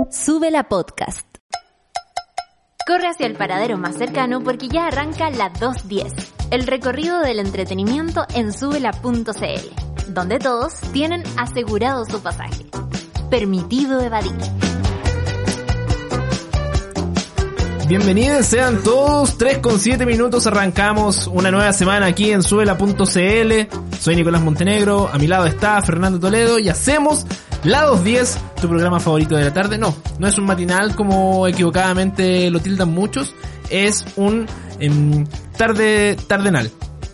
Sube la Podcast. Corre hacia el paradero más cercano porque ya arranca la 210, el recorrido del entretenimiento en subela.cl, donde todos tienen asegurado su pasaje. Permitido evadir. Bienvenidos sean todos, 3:07 minutos, arrancamos una nueva semana aquí en subela.cl. Soy Nicolás Montenegro, a mi lado está Fernando Toledo y hacemos la 210, tu programa favorito de la tarde. No es un matinal como equivocadamente lo tildan muchos, es un tardenal.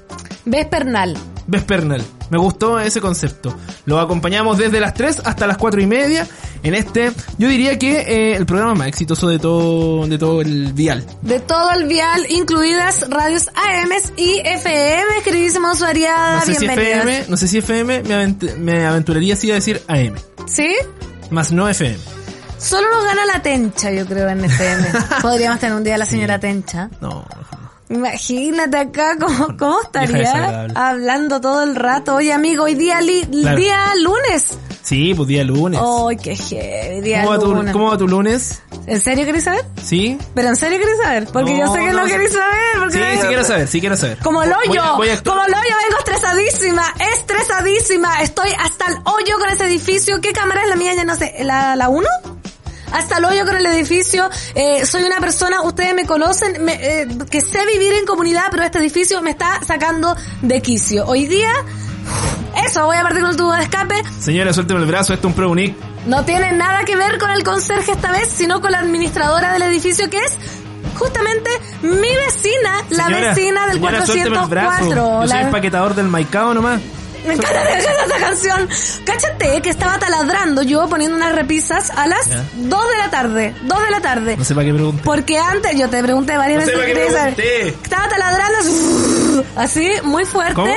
Vespernal. Me gustó ese concepto. Lo acompañamos desde las 3 hasta las 4:30 en este, yo diría que el programa más exitoso de todo el vial. De todo el vial, incluidas radios AMs y FM, queridísima usuaria, bienvenidas. No sé si FM, me aventuraría así a decir AM. ¿Sí? Más no FM. Solo nos gana la Tencha, yo creo, en FM. Podríamos tener un día a la señora Tencha. No. Imagínate acá cómo estaría hablando todo el rato. Oye, amigo, hoy día día lunes. Sí, pues día lunes. Ay, qué heavy, día lunes. ¿Cómo va tu lunes? ¿En serio querés saber? Sí. ¿Pero en serio querés saber? Porque yo sé que no querés saber. Porque Sí quiero saber. Como el hoyo, como el hoyo, vengo estresadísima. Estoy hasta el hoyo con ese edificio. ¿Qué cámara es la mía? Ya no sé, ¿la 1? Hasta el hoyo con el edificio. Soy una persona, ustedes me conocen, que sé vivir en comunidad, pero este edificio me está sacando de quicio. Hoy día, voy a partir con el tubo de escape. Señora, suélteme el brazo, esto es un Pro-Unic. No tiene nada que ver con el conserje esta vez, sino con la administradora del edificio, que es justamente mi vecina, la vecina del 404. Yo soy empaquetador del Maicao nomás. Me encanta esta canción. Cáchate que estaba taladrando yo poniendo unas repisas a las 2 de la tarde. No sé para qué pregunté. Porque antes, yo te pregunté varias veces. Estaba taladrando así, muy fuerte. ¿Cómo?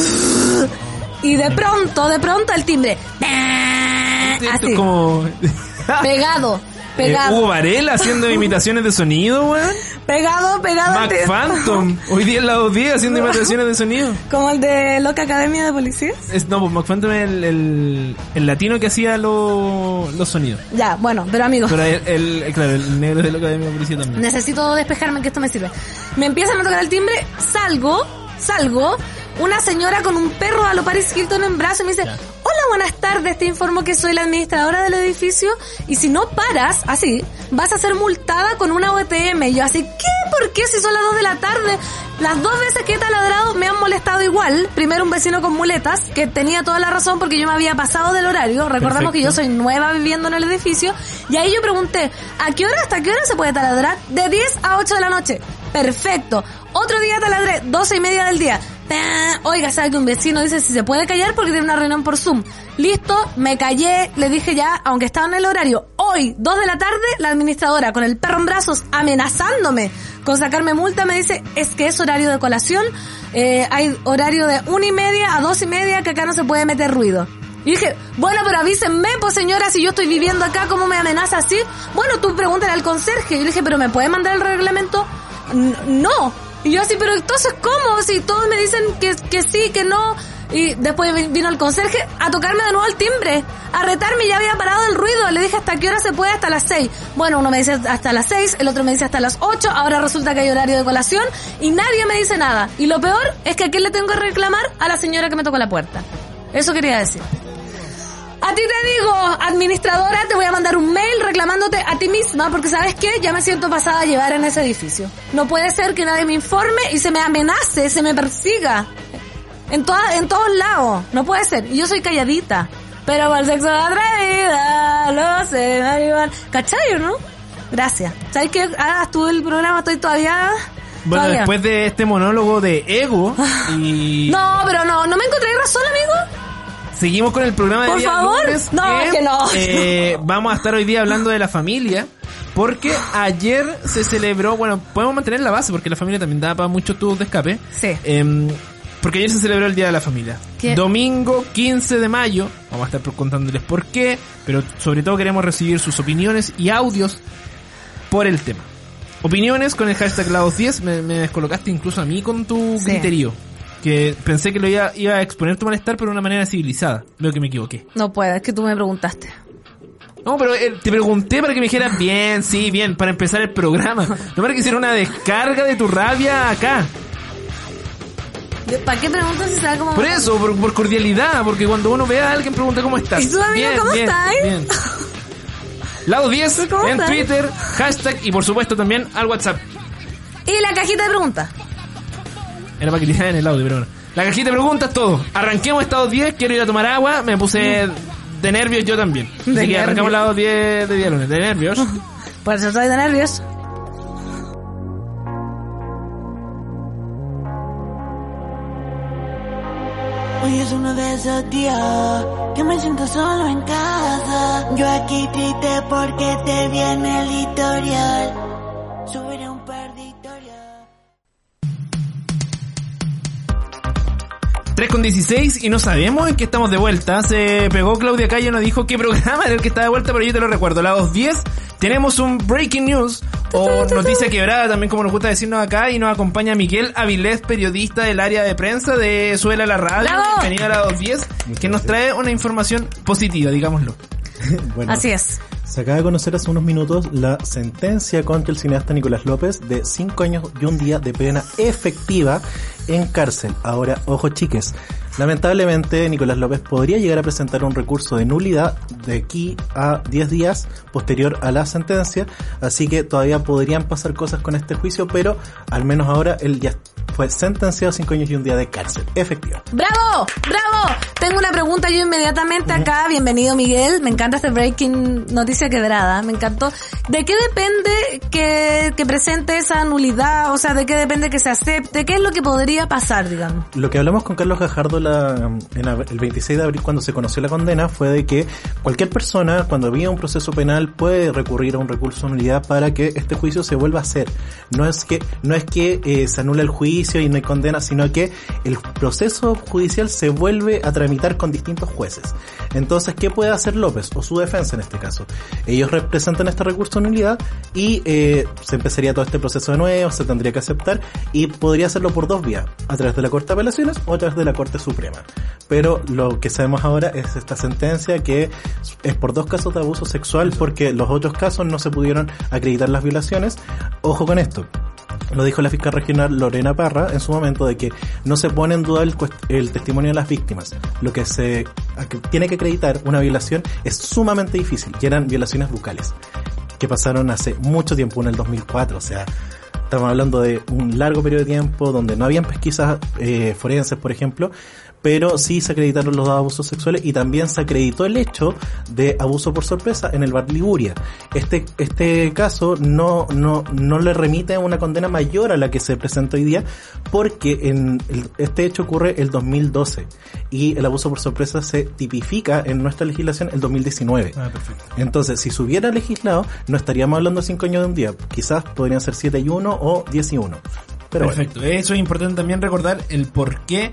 Y de pronto el timbre. Así. Es como... Pegado. Hugo Varela haciendo imitaciones de sonido, weón. Pegado. Mac Phantom. Hoy día en la 210 haciendo imitaciones de sonido. Como el de Loca Academia de Policías. Pues Mac Phantom es el latino que hacía los sonidos. Ya, bueno, pero amigo. Pero el negro de Loca Academia de Policías también. Necesito despejarme, que esto me sirve. Me empiezan a tocar el timbre, salgo. Una señora con un perro a lo Paris Hilton en brazo y me dice: hola, buenas tardes, te informo que soy la administradora del edificio y si no paras, así, vas a ser multada con una OTM. Y yo así, ¿qué? ¿Por qué? Si son las 2 de la tarde. Las 2 veces que he taladrado me han molestado igual. Primero un vecino con muletas, que tenía toda la razón porque yo me había pasado del horario. Recordamos que yo soy nueva viviendo en el edificio. Y ahí yo pregunté, ¿hasta qué hora se puede taladrar? De 10 a 8 de la noche. Perfecto. Otro día taladré, 12:30 del día. Oiga, ¿sabe que un vecino dice si se puede callar porque tiene una reunión por Zoom? Listo, me callé, le dije ya, aunque estaba en el horario. Hoy, 2 de la tarde, la administradora con el perro en brazos amenazándome con sacarme multa me dice, es que es horario de colación, hay horario de 1:30 a 2:30 que acá no se puede meter ruido. Y dije, bueno, pero avísenme, pues señora, si yo estoy viviendo acá, ¿cómo me amenaza así? Bueno, tú pregúntale al conserje. Y le dije, ¿pero me puede mandar el reglamento? No. Y yo así, pero entonces, ¿cómo? Si todos me dicen que sí, que no. Y después vino el conserje a tocarme de nuevo el timbre, a retarme, ya había parado el ruido. Le dije, ¿hasta qué hora se puede? Hasta las 6. Bueno, uno me dice hasta las 6, el otro me dice hasta las 8. Ahora resulta que hay horario de colación y nadie me dice nada. Y lo peor es que ¿a quién le tengo que reclamar? A la señora que me tocó la puerta. Eso quería decir. A ti te digo, administradora, te voy a mandar un mail reclamándote a ti misma, porque ¿sabes qué? Ya me siento pasada a llevar en ese edificio. No puede ser que nadie me informe y se me amenace, se me persiga. En todos lados. No puede ser. Y yo soy calladita. Pero por el sexo atrevida, lo sé, marihuana. ¿Cachai, no? Gracias. ¿Sabes qué? Hagas tú el programa, estoy todavía... Bueno, todavía. Después de este monólogo de ego y... No, pero no me encontré razón, amigo. Seguimos con el programa de por día favor. Lunes. No, es que no. Vamos a estar hoy día hablando de la familia, porque ayer se celebró, bueno, podemos mantener la base porque la familia también da para muchos tubos de escape. Sí. Porque ayer se celebró el Día de la Familia. ¿Qué? Domingo 15 de mayo. Vamos a estar contándoles por qué, pero sobre todo queremos recibir sus opiniones y audios por el tema. Opiniones con el hashtag La210. Me descolocaste incluso a mí con tu criterio. Que pensé que lo iba a exponer tu malestar, pero de una manera civilizada. Veo que me equivoqué. No puedo, es que tú me preguntaste. No, pero te pregunté para que me dijeras bien, sí, bien, para empezar el programa. No para que hiciera una descarga de tu rabia acá. ¿Para qué preguntas si sabe cómo? Por eso, por cordialidad, porque cuando uno ve a alguien pregunta cómo estás. ¿Y su amigo cómo está? Bien. Lado 10 en estás? Twitter, hashtag y por supuesto también al WhatsApp. Y la cajita de preguntas. Era para que tirara en el audio, pero bueno. La cajita de preguntas, todo. Arranquemos estados 10, quiero ir a tomar agua, me puse de nervios yo también. Así que arrancamos lados 10 de día lunes, de nervios. Por eso estoy de nervios. Hoy es uno de esos días que me siento solo en casa. Yo aquí triste porque te vi en el historial. Subiré un par de historias. 3:16 y no sabemos en qué estamos de vuelta. Se pegó Claudia Calle, nos dijo qué programa era el que está de vuelta, pero yo te lo recuerdo. Lados 10, tenemos un breaking news o noticia quebrada también, como nos gusta decirnos acá, y nos acompaña Miguel Avilés, periodista del área de prensa de Súbela la Radio. ¡Bravo! Bienvenido a Lados 10, que nos trae una información positiva, digámoslo. Bueno, Así es. se acaba de conocer hace unos minutos la sentencia contra el cineasta Nicolás López de 5 años y un día de pena efectiva en cárcel. Ahora, ojo chiques, lamentablemente Nicolás López podría llegar a presentar un recurso de nulidad de aquí a 10 días posterior a la sentencia, así que todavía podrían pasar cosas con este juicio, pero al menos ahora él ya fue sentenciado a 5 años y un día de cárcel efectiva. ¡Bravo! ¡Bravo! Tengo una pregunta yo inmediatamente acá. Bienvenido, Miguel. Me encanta este breaking noticia quebrada. Me encantó. ¿De qué depende que presente esa nulidad? O sea, ¿de qué depende que se acepte? ¿Qué es lo que podría pasar, digamos? Lo que hablamos con Carlos Gajardo el 26 de abril cuando se conoció la condena fue de que cualquier persona cuando había un proceso penal puede recurrir a un recurso de nulidad para que este juicio se vuelva a hacer. No es que se anula el juicio y no hay condena, sino que el proceso judicial se vuelve a tramitar con distintos jueces. Entonces, ¿qué puede hacer López o su defensa en este caso? Ellos representan este recurso de nulidad y se empezaría todo este proceso de nuevo, se tendría que aceptar y podría hacerlo por dos vías, a través de la Corte de Apelaciones o a través de la Corte Suprema. Pero lo que sabemos ahora es esta sentencia que es por 2 casos de abuso sexual porque los otros casos no se pudieron acreditar las violaciones. Ojo con esto. Lo dijo la fiscal regional Lorena Parra en su momento de que no se pone en duda el testimonio de las víctimas. Lo que se tiene que acreditar una violación es sumamente difícil y eran violaciones bucales que pasaron hace mucho tiempo, en el 2004, o sea, estamos hablando de un largo periodo de tiempo donde no habían pesquisas forenses, por ejemplo, pero sí se acreditaron los abusos sexuales y también se acreditó el hecho de abuso por sorpresa en el bar Liguria. Este caso no le remite a una condena mayor a la que se presenta hoy día porque este hecho ocurre el 2012 y el abuso por sorpresa se tipifica en nuestra legislación el 2019. Perfecto. Entonces, si se hubiera legislado, no estaríamos hablando de 5 años de un día. Quizás podrían ser 7 y 1 o 10 y 1. Pero perfecto, bueno. Eso es importante también recordar el porqué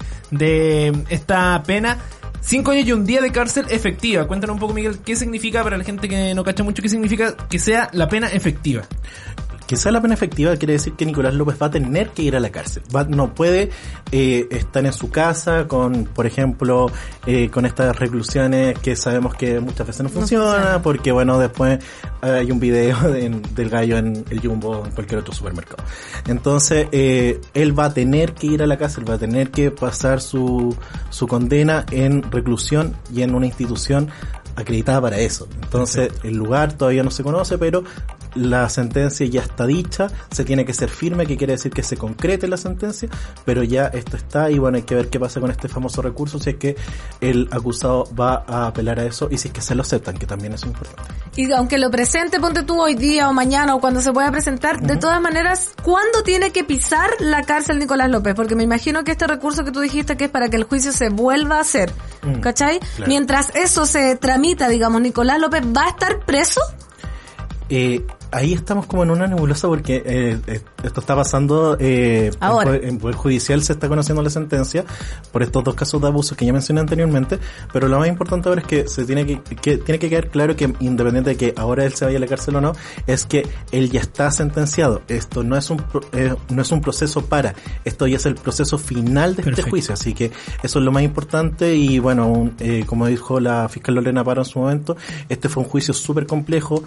de esta pena. 5 años y un día de cárcel efectiva. Cuéntanos un poco, Miguel, ¿qué significa para la gente que no cacha mucho? ¿Qué significa que sea la pena efectiva? Que sea la pena efectiva quiere decir que Nicolás López va a tener que ir a la cárcel. No puede estar en su casa con, por ejemplo, con estas reclusiones que sabemos que muchas veces no funciona, porque bueno, después hay un video del gallo en el Jumbo o en cualquier otro supermercado. Entonces, él va a tener que ir a la cárcel, va a tener que pasar su condena en reclusión y en una institución acreditada para eso. Entonces, perfecto. El lugar todavía no se conoce, pero la sentencia ya está dicha, se tiene que ser firme, que quiere decir que se concrete la sentencia, pero ya esto está y bueno, hay que ver qué pasa con este famoso recurso, si es que el acusado va a apelar a eso y si es que se lo aceptan, que también es importante. Y aunque lo presente, ponte tú hoy día o mañana o cuando se pueda presentar, de todas maneras, ¿cuándo tiene que pisar la cárcel Nicolás López? Porque me imagino que este recurso que tú dijiste que es para que el juicio se vuelva a hacer, ¿cachai? Claro. Mientras eso se tramita, digamos, ¿Nicolás López va a estar preso? ahí estamos como en una nebulosa porque esto está pasando ahora. En poder judicial se está conociendo la sentencia por estos 2 casos de abuso que ya mencioné anteriormente, pero lo más importante ahora es que se tiene que quedar claro que independiente de que ahora él se vaya a la cárcel o no, es que él ya está sentenciado. Esto no es un proceso esto ya es el proceso final de este juicio, así que eso es lo más importante. Y bueno, como dijo la fiscal Lorena Parra en su momento, este fue un juicio súper complejo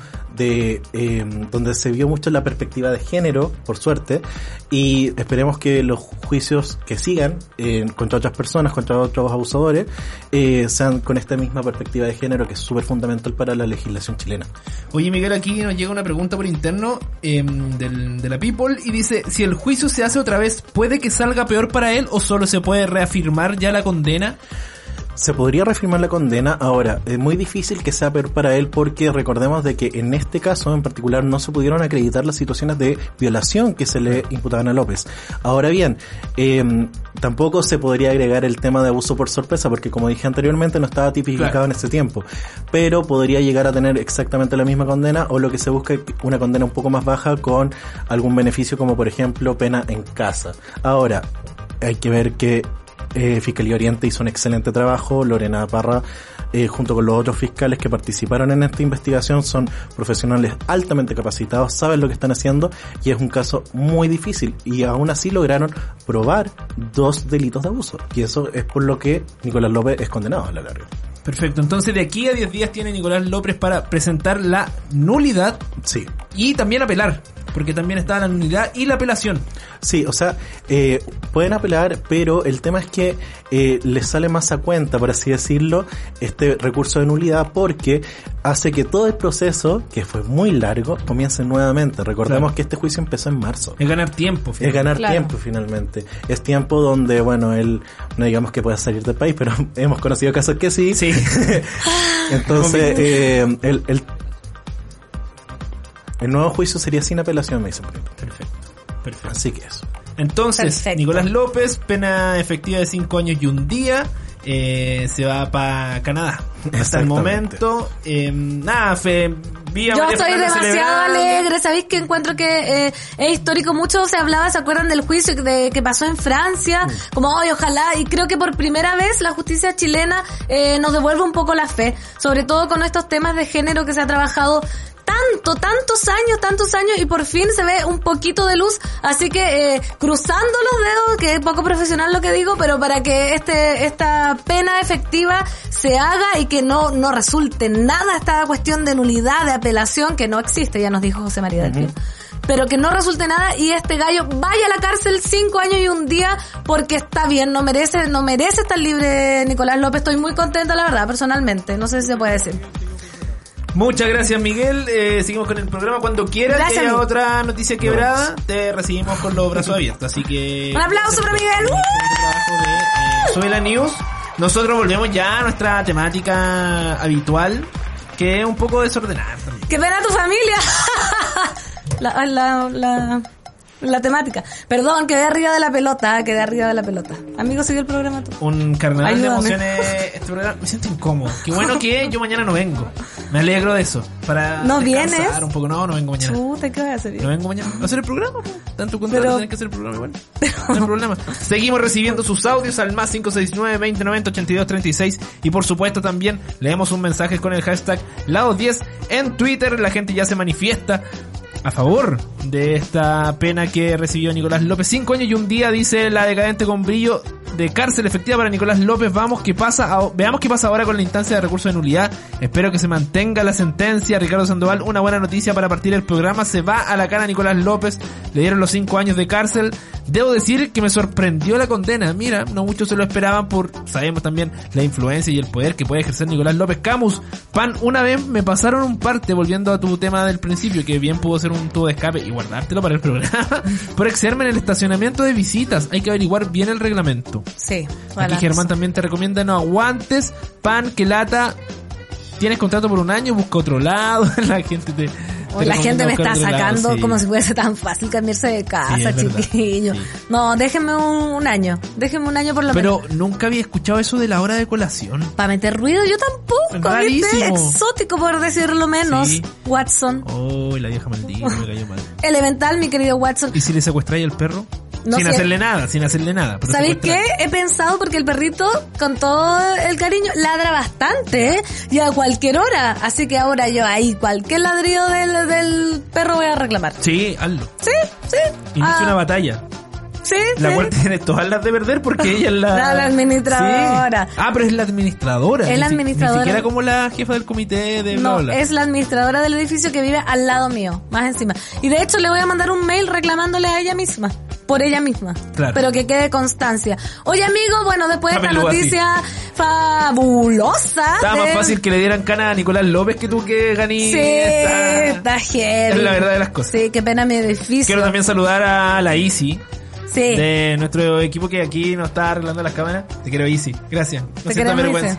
donde se vio mucho la perspectiva de género, por suerte, y esperemos que los juicios que sigan contra otras personas, contra otros abusadores, sean con esta misma perspectiva de género, que es súper fundamental para la legislación chilena. Oye, Miguel, aquí nos llega una pregunta por interno de la People y dice, si el juicio se hace otra vez, ¿puede que salga peor para él o solo se puede reafirmar ya la condena? Se podría reafirmar la condena. Ahora, es muy difícil que sea peor para él porque recordemos de que en este caso en particular no se pudieron acreditar las situaciones de violación que se le imputaban a López. Ahora bien, tampoco se podría agregar el tema de abuso por sorpresa porque, como dije anteriormente, no estaba tipificado en ese tiempo, pero podría llegar a tener exactamente la misma condena, o lo que se busca es una condena un poco más baja con algún beneficio, como por ejemplo pena en casa. Ahora, hay que ver que Fiscalía Oriente hizo un excelente trabajo. Lorena Parra, junto con los otros fiscales que participaron en esta investigación, son profesionales altamente capacitados, saben lo que están haciendo, y es un caso muy difícil, y aún así lograron probar 2 delitos de abuso, y eso es por lo que Nicolás López es condenado a la larga. Perfecto, entonces de aquí a 10 días tiene Nicolás López para presentar la nulidad. Sí. Y también apelar, porque también está la nulidad y la apelación. Sí, o sea, pueden apelar, pero el tema es que les sale más a cuenta, por así decirlo, este recurso de nulidad, porque hace que todo el proceso, que fue muy largo, comience nuevamente. Recordemos que este juicio empezó en marzo. Es ganar tiempo. Es ganar tiempo, finalmente. Es tiempo donde, bueno, él, no digamos que pueda salir del país, pero hemos conocido casos que sí. Sí. Entonces, el nuevo juicio sería sin apelación, me dicen. Perfecto. Así que eso. Entonces, Perfecto. Nicolás López, pena efectiva de 5 años y 1 día, se va para Canadá. Hasta el momento, nada, vía Yo María estoy Fernanda demasiado celebrando. alegre. ¿Sabéis que encuentro que es histórico? Mucho se hablaba, ¿se acuerdan del juicio que pasó en Francia? Como, ay, ojalá, y creo que por primera vez la justicia chilena nos devuelve un poco la fe, sobre todo con estos temas de género que se ha trabajado tantos años, y por fin se ve un poquito de luz. Así que cruzando los dedos, que es poco profesional lo que digo, pero para que esta pena efectiva se haga y que no resulte nada esta cuestión de nulidad, de apelación, que no existe, ya nos dijo José María del Pino. Pero que no resulte nada y este gallo vaya a la cárcel 5 años y 1 día, porque está bien, no merece estar libre Nicolás López. Estoy muy contenta, la verdad, personalmente, no sé si se puede decir. Muchas gracias, Miguel. Seguimos con el programa. Cuando quieras Gracias, que haya Miguel. otra noticia quebrada, te recibimos con los brazos abiertos. Así que... Un aplauso para Miguel. Trabajo de Sube la News. Nosotros volvemos ya a nuestra temática habitual, que es un poco desordenada también. ¡Que pena tu familia! La temática. Perdón, quedé arriba de la pelota. Amigo, sigue el programa tú. Un carnaval Ayúdame. de emociones. Este programa me siento incómodo. Qué bueno que yo mañana no vengo. Me alegro de eso. Para ¿No descansar vienes? un poco. No vengo mañana. Chuta, ¿qué voy a hacer? No vengo mañana. ¿A hacer el programa? Tanto contrato, Pero- tenés que hacer el programa igual. No hay problema. Seguimos recibiendo sus audios al más 569-2090-8236. Y por supuesto también leemos un mensaje con el hashtag Lados10 en Twitter. La gente ya se manifiesta a favor de esta pena que recibió Nicolás López. 5 años y 1 día, dice la decadente con brillo, de cárcel efectiva para Nicolás López. Veamos qué pasa ahora con la instancia de recurso de nulidad. Espero que se mantenga la sentencia. Ricardo Sandoval, una buena noticia para partir el programa. Se va a la cana Nicolás López. Le dieron los 5 años de cárcel. Debo decir que me sorprendió la condena. Mira, no muchos se lo esperaban sabemos también la influencia y el poder que puede ejercer Nicolás López. Camus, Pan, una vez me pasaron un parte, volviendo a tu tema del principio, que bien pudo ser un tubo de escape y guardártelo para el programa, por excederme en el estacionamiento de visitas. Hay que averiguar bien el reglamento. Sí. Aquí Germán también te recomienda no aguantes, Pan, que lata, tienes contrato por 1 año, busca otro lado. La gente Hoy la gente me está sacando sí. como si fuese tan fácil cambiarse de casa, Sí, es verdad. chiquillo. Sí. No, déjenme un año. Déjenme un año por lo menos. Pero nunca había escuchado eso de la hora de colación. Para meter ruido yo tampoco, ¿viste? Rarísimo. Exótico por decirlo menos. Sí. Watson. Oh, la vieja maldita, me cayó mal. Elemental, mi querido Watson. ¿Y si le secuestráis al perro? No sin sé. hacerle nada, sin hacerle nada. pero ¿Sabéis qué? secuestrar. He pensado porque el perrito, con todo el cariño, ladra bastante, ¿eh? Y a cualquier hora. Así que ahora yo ahí, cualquier ladrido del perro voy a reclamar. Sí, hazlo. Sí, sí. Inicia una batalla. Sí, La sí. cual tiene todas las de perder porque ella es la... La administradora. Sí. Ah, pero es la administradora. Es la Ni si- administradora. Ni siquiera como la jefa del comité de No, bla, bla. es la administradora del edificio que vive al lado mío, más encima. Y de hecho le voy a mandar un mail reclamándole a ella misma, por ella misma. Claro. Pero que quede constancia. Oye, amigo, bueno, después de esta Dámelo así. noticia fabulosa. Estaba más fácil que le dieran cana a Nicolás López que tú que ganí. Sí, está heavy. Es la verdad de las cosas. Sí, qué pena mi edificio. Quiero también saludar a la Easy Sí. de nuestro equipo que aquí nos está arreglando las cámaras. Te quiero, Easy. Gracias. No Te sientas queremos, vergüenza.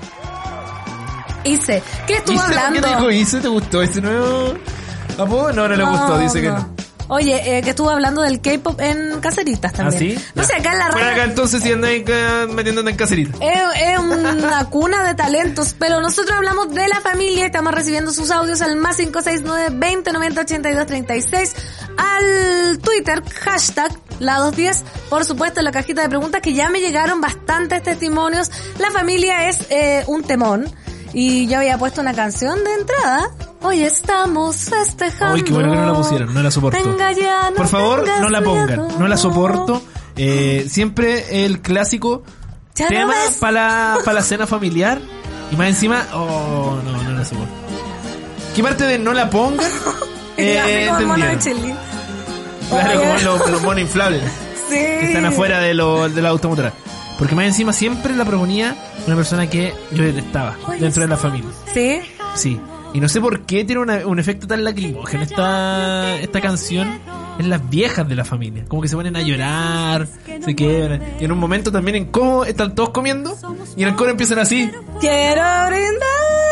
Hice. ¿Qué estuvo Ise, hablando? ¿qué te dijo Ise? ¿Te gustó ese nuevo apodo? No, no le gustó, dice que no. Oye, que estuvo hablando del K-pop en caseritas ¿Ah, también. sí? No sé, acá en la Fuera radio acá entonces si andáis metiéndote en caserita. es una cuna de talentos, pero nosotros hablamos de la familia y estamos recibiendo sus audios al más 569-2090-8236, al Twitter, hashtag la210, por supuesto en la cajita de preguntas que ya me llegaron bastantes testimonios. La familia es un temón y yo había puesto una canción de entrada. Hoy estamos festejando. Ay, qué bueno que no la pusieron, no la soporto. Venga ya, no Por favor, tengas no la miedo. pongan, no la soporto. Siempre el clásico Ya no tema ves. para la cena familiar y más encima, no la soporto. ¿Qué parte de no la pongan? Y así como el mono de Entendieron. Chelín. Claro, Oye. como los monos inflables Sí. que están afuera de la automotora. Porque más encima siempre la proponía una persona que yo detestaba dentro de la familia. Sí. Sí. Y no sé por qué tiene un efecto tan lacrimógeno esta canción en las viejas de la familia. Como que se ponen a llorar, se quebran. Y en un momento también en cómo están todos comiendo y en el coro empiezan así. Quiero brindar.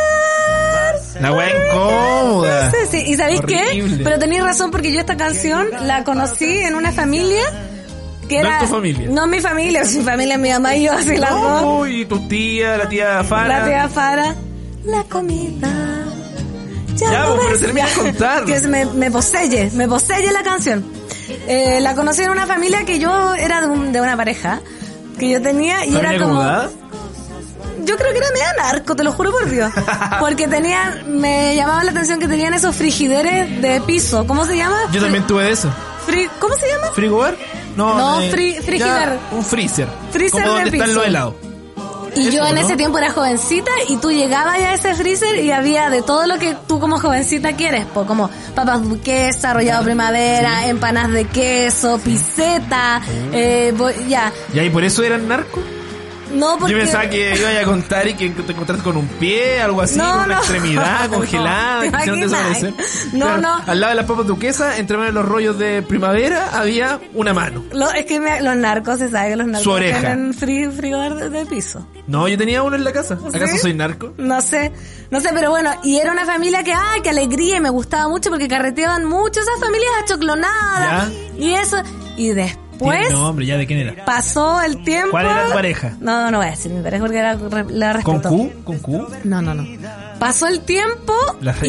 La wea incómoda. Sí, sí. ¿Y sabéis qué? Horrible. Pero tenéis razón porque yo esta canción la conocí en una familia que ¿No era... es tu familia? No mi familia, mi familia, mi mamá y yo, así las dos. Uy, tu tía, la tía Fara. La tía Fara. La comida. Ya, no pero ves. termina de contar. Que me poseye la canción. La conocí en una familia que yo era de una pareja que yo tenía y ¿Familia era como... acomodada? Yo creo que era media narco, te lo juro por Dios. Porque me llamaba la atención que tenían esos frigideres de piso. ¿Cómo se llama? Yo también tuve eso. ¿Cómo se llama? ¿Frigobar? No, frigider. ya, un freezer. Freezer como de donde están piso. los helados. Y Eso, yo en ¿no? ese tiempo era jovencita y tú llegabas ya a ese freezer y había de todo lo que tú como jovencita quieres, como papas duquesa, arrollado primavera, empanadas de queso, piseta, ya. ¿Y ahí por eso eran narcos? No, porque... Yo pensaba que iba a contar y que te encontraste con un pie, algo así, No, con una no. extremidad congelada, No, que ¿te hicieron imaginas? desaparecer. No, no. Al lado de las papas duquesas, entre medio de los rollos de primavera, había una mano. Es que los narcos, se sabe que los narcos Su oreja. tienen frigobar de piso. No, yo tenía uno en la casa. ¿Acaso ¿Sí? soy narco? No sé, pero bueno, y era una familia que, ¡ay, qué alegría! Y me gustaba mucho porque carreteaban mucho esas familias achoclonadas. Y eso, y después Tiene nombre, ya, ¿de quién era? pasó el tiempo. ¿Cuál era tu pareja? No voy a decir mi pareja porque la ¿Con respeto. Q? ¿Con Q? No. Pasó el tiempo La respeto.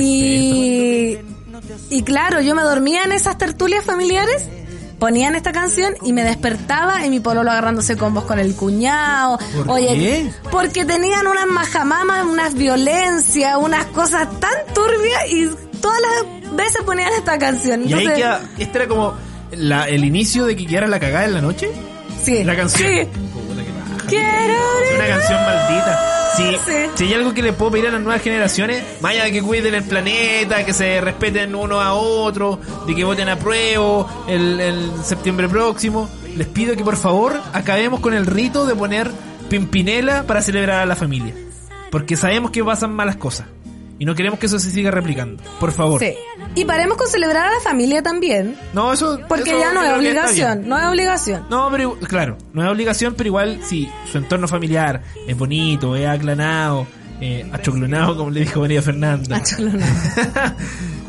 y claro, yo me dormía en esas tertulias familiares. Ponían esta canción y me despertaba y mi pololo agarrándose combos con el cuñado. ¿Por qué? Porque tenían unas majamamas, unas violencias, unas cosas tan turbias y todas las veces ponían esta canción. Y ahí Entonces, queda, este era como el inicio de que quedara la cagada en la noche. sí. La canción. Sí. Puta, qué paja. Quiero Es una canción maldita. Sí. Si hay algo que le puedo pedir a las nuevas generaciones, más allá de que cuiden el planeta, que se respeten uno a otro, de que voten a prueba el septiembre próximo, les pido que por favor acabemos con el rito de poner Pimpinela para celebrar a la familia. Porque sabemos que pasan malas cosas. Y no queremos que eso se siga replicando. Por favor. Sí. Y paremos con celebrar a la familia también. No, eso... Porque eso ya no es creo que está bien. obligación. No es obligación. No, pero claro, no es obligación, pero igual si su entorno familiar es bonito, es aclanado, achoclonado, como le dijo María Fernanda. Achoclonado.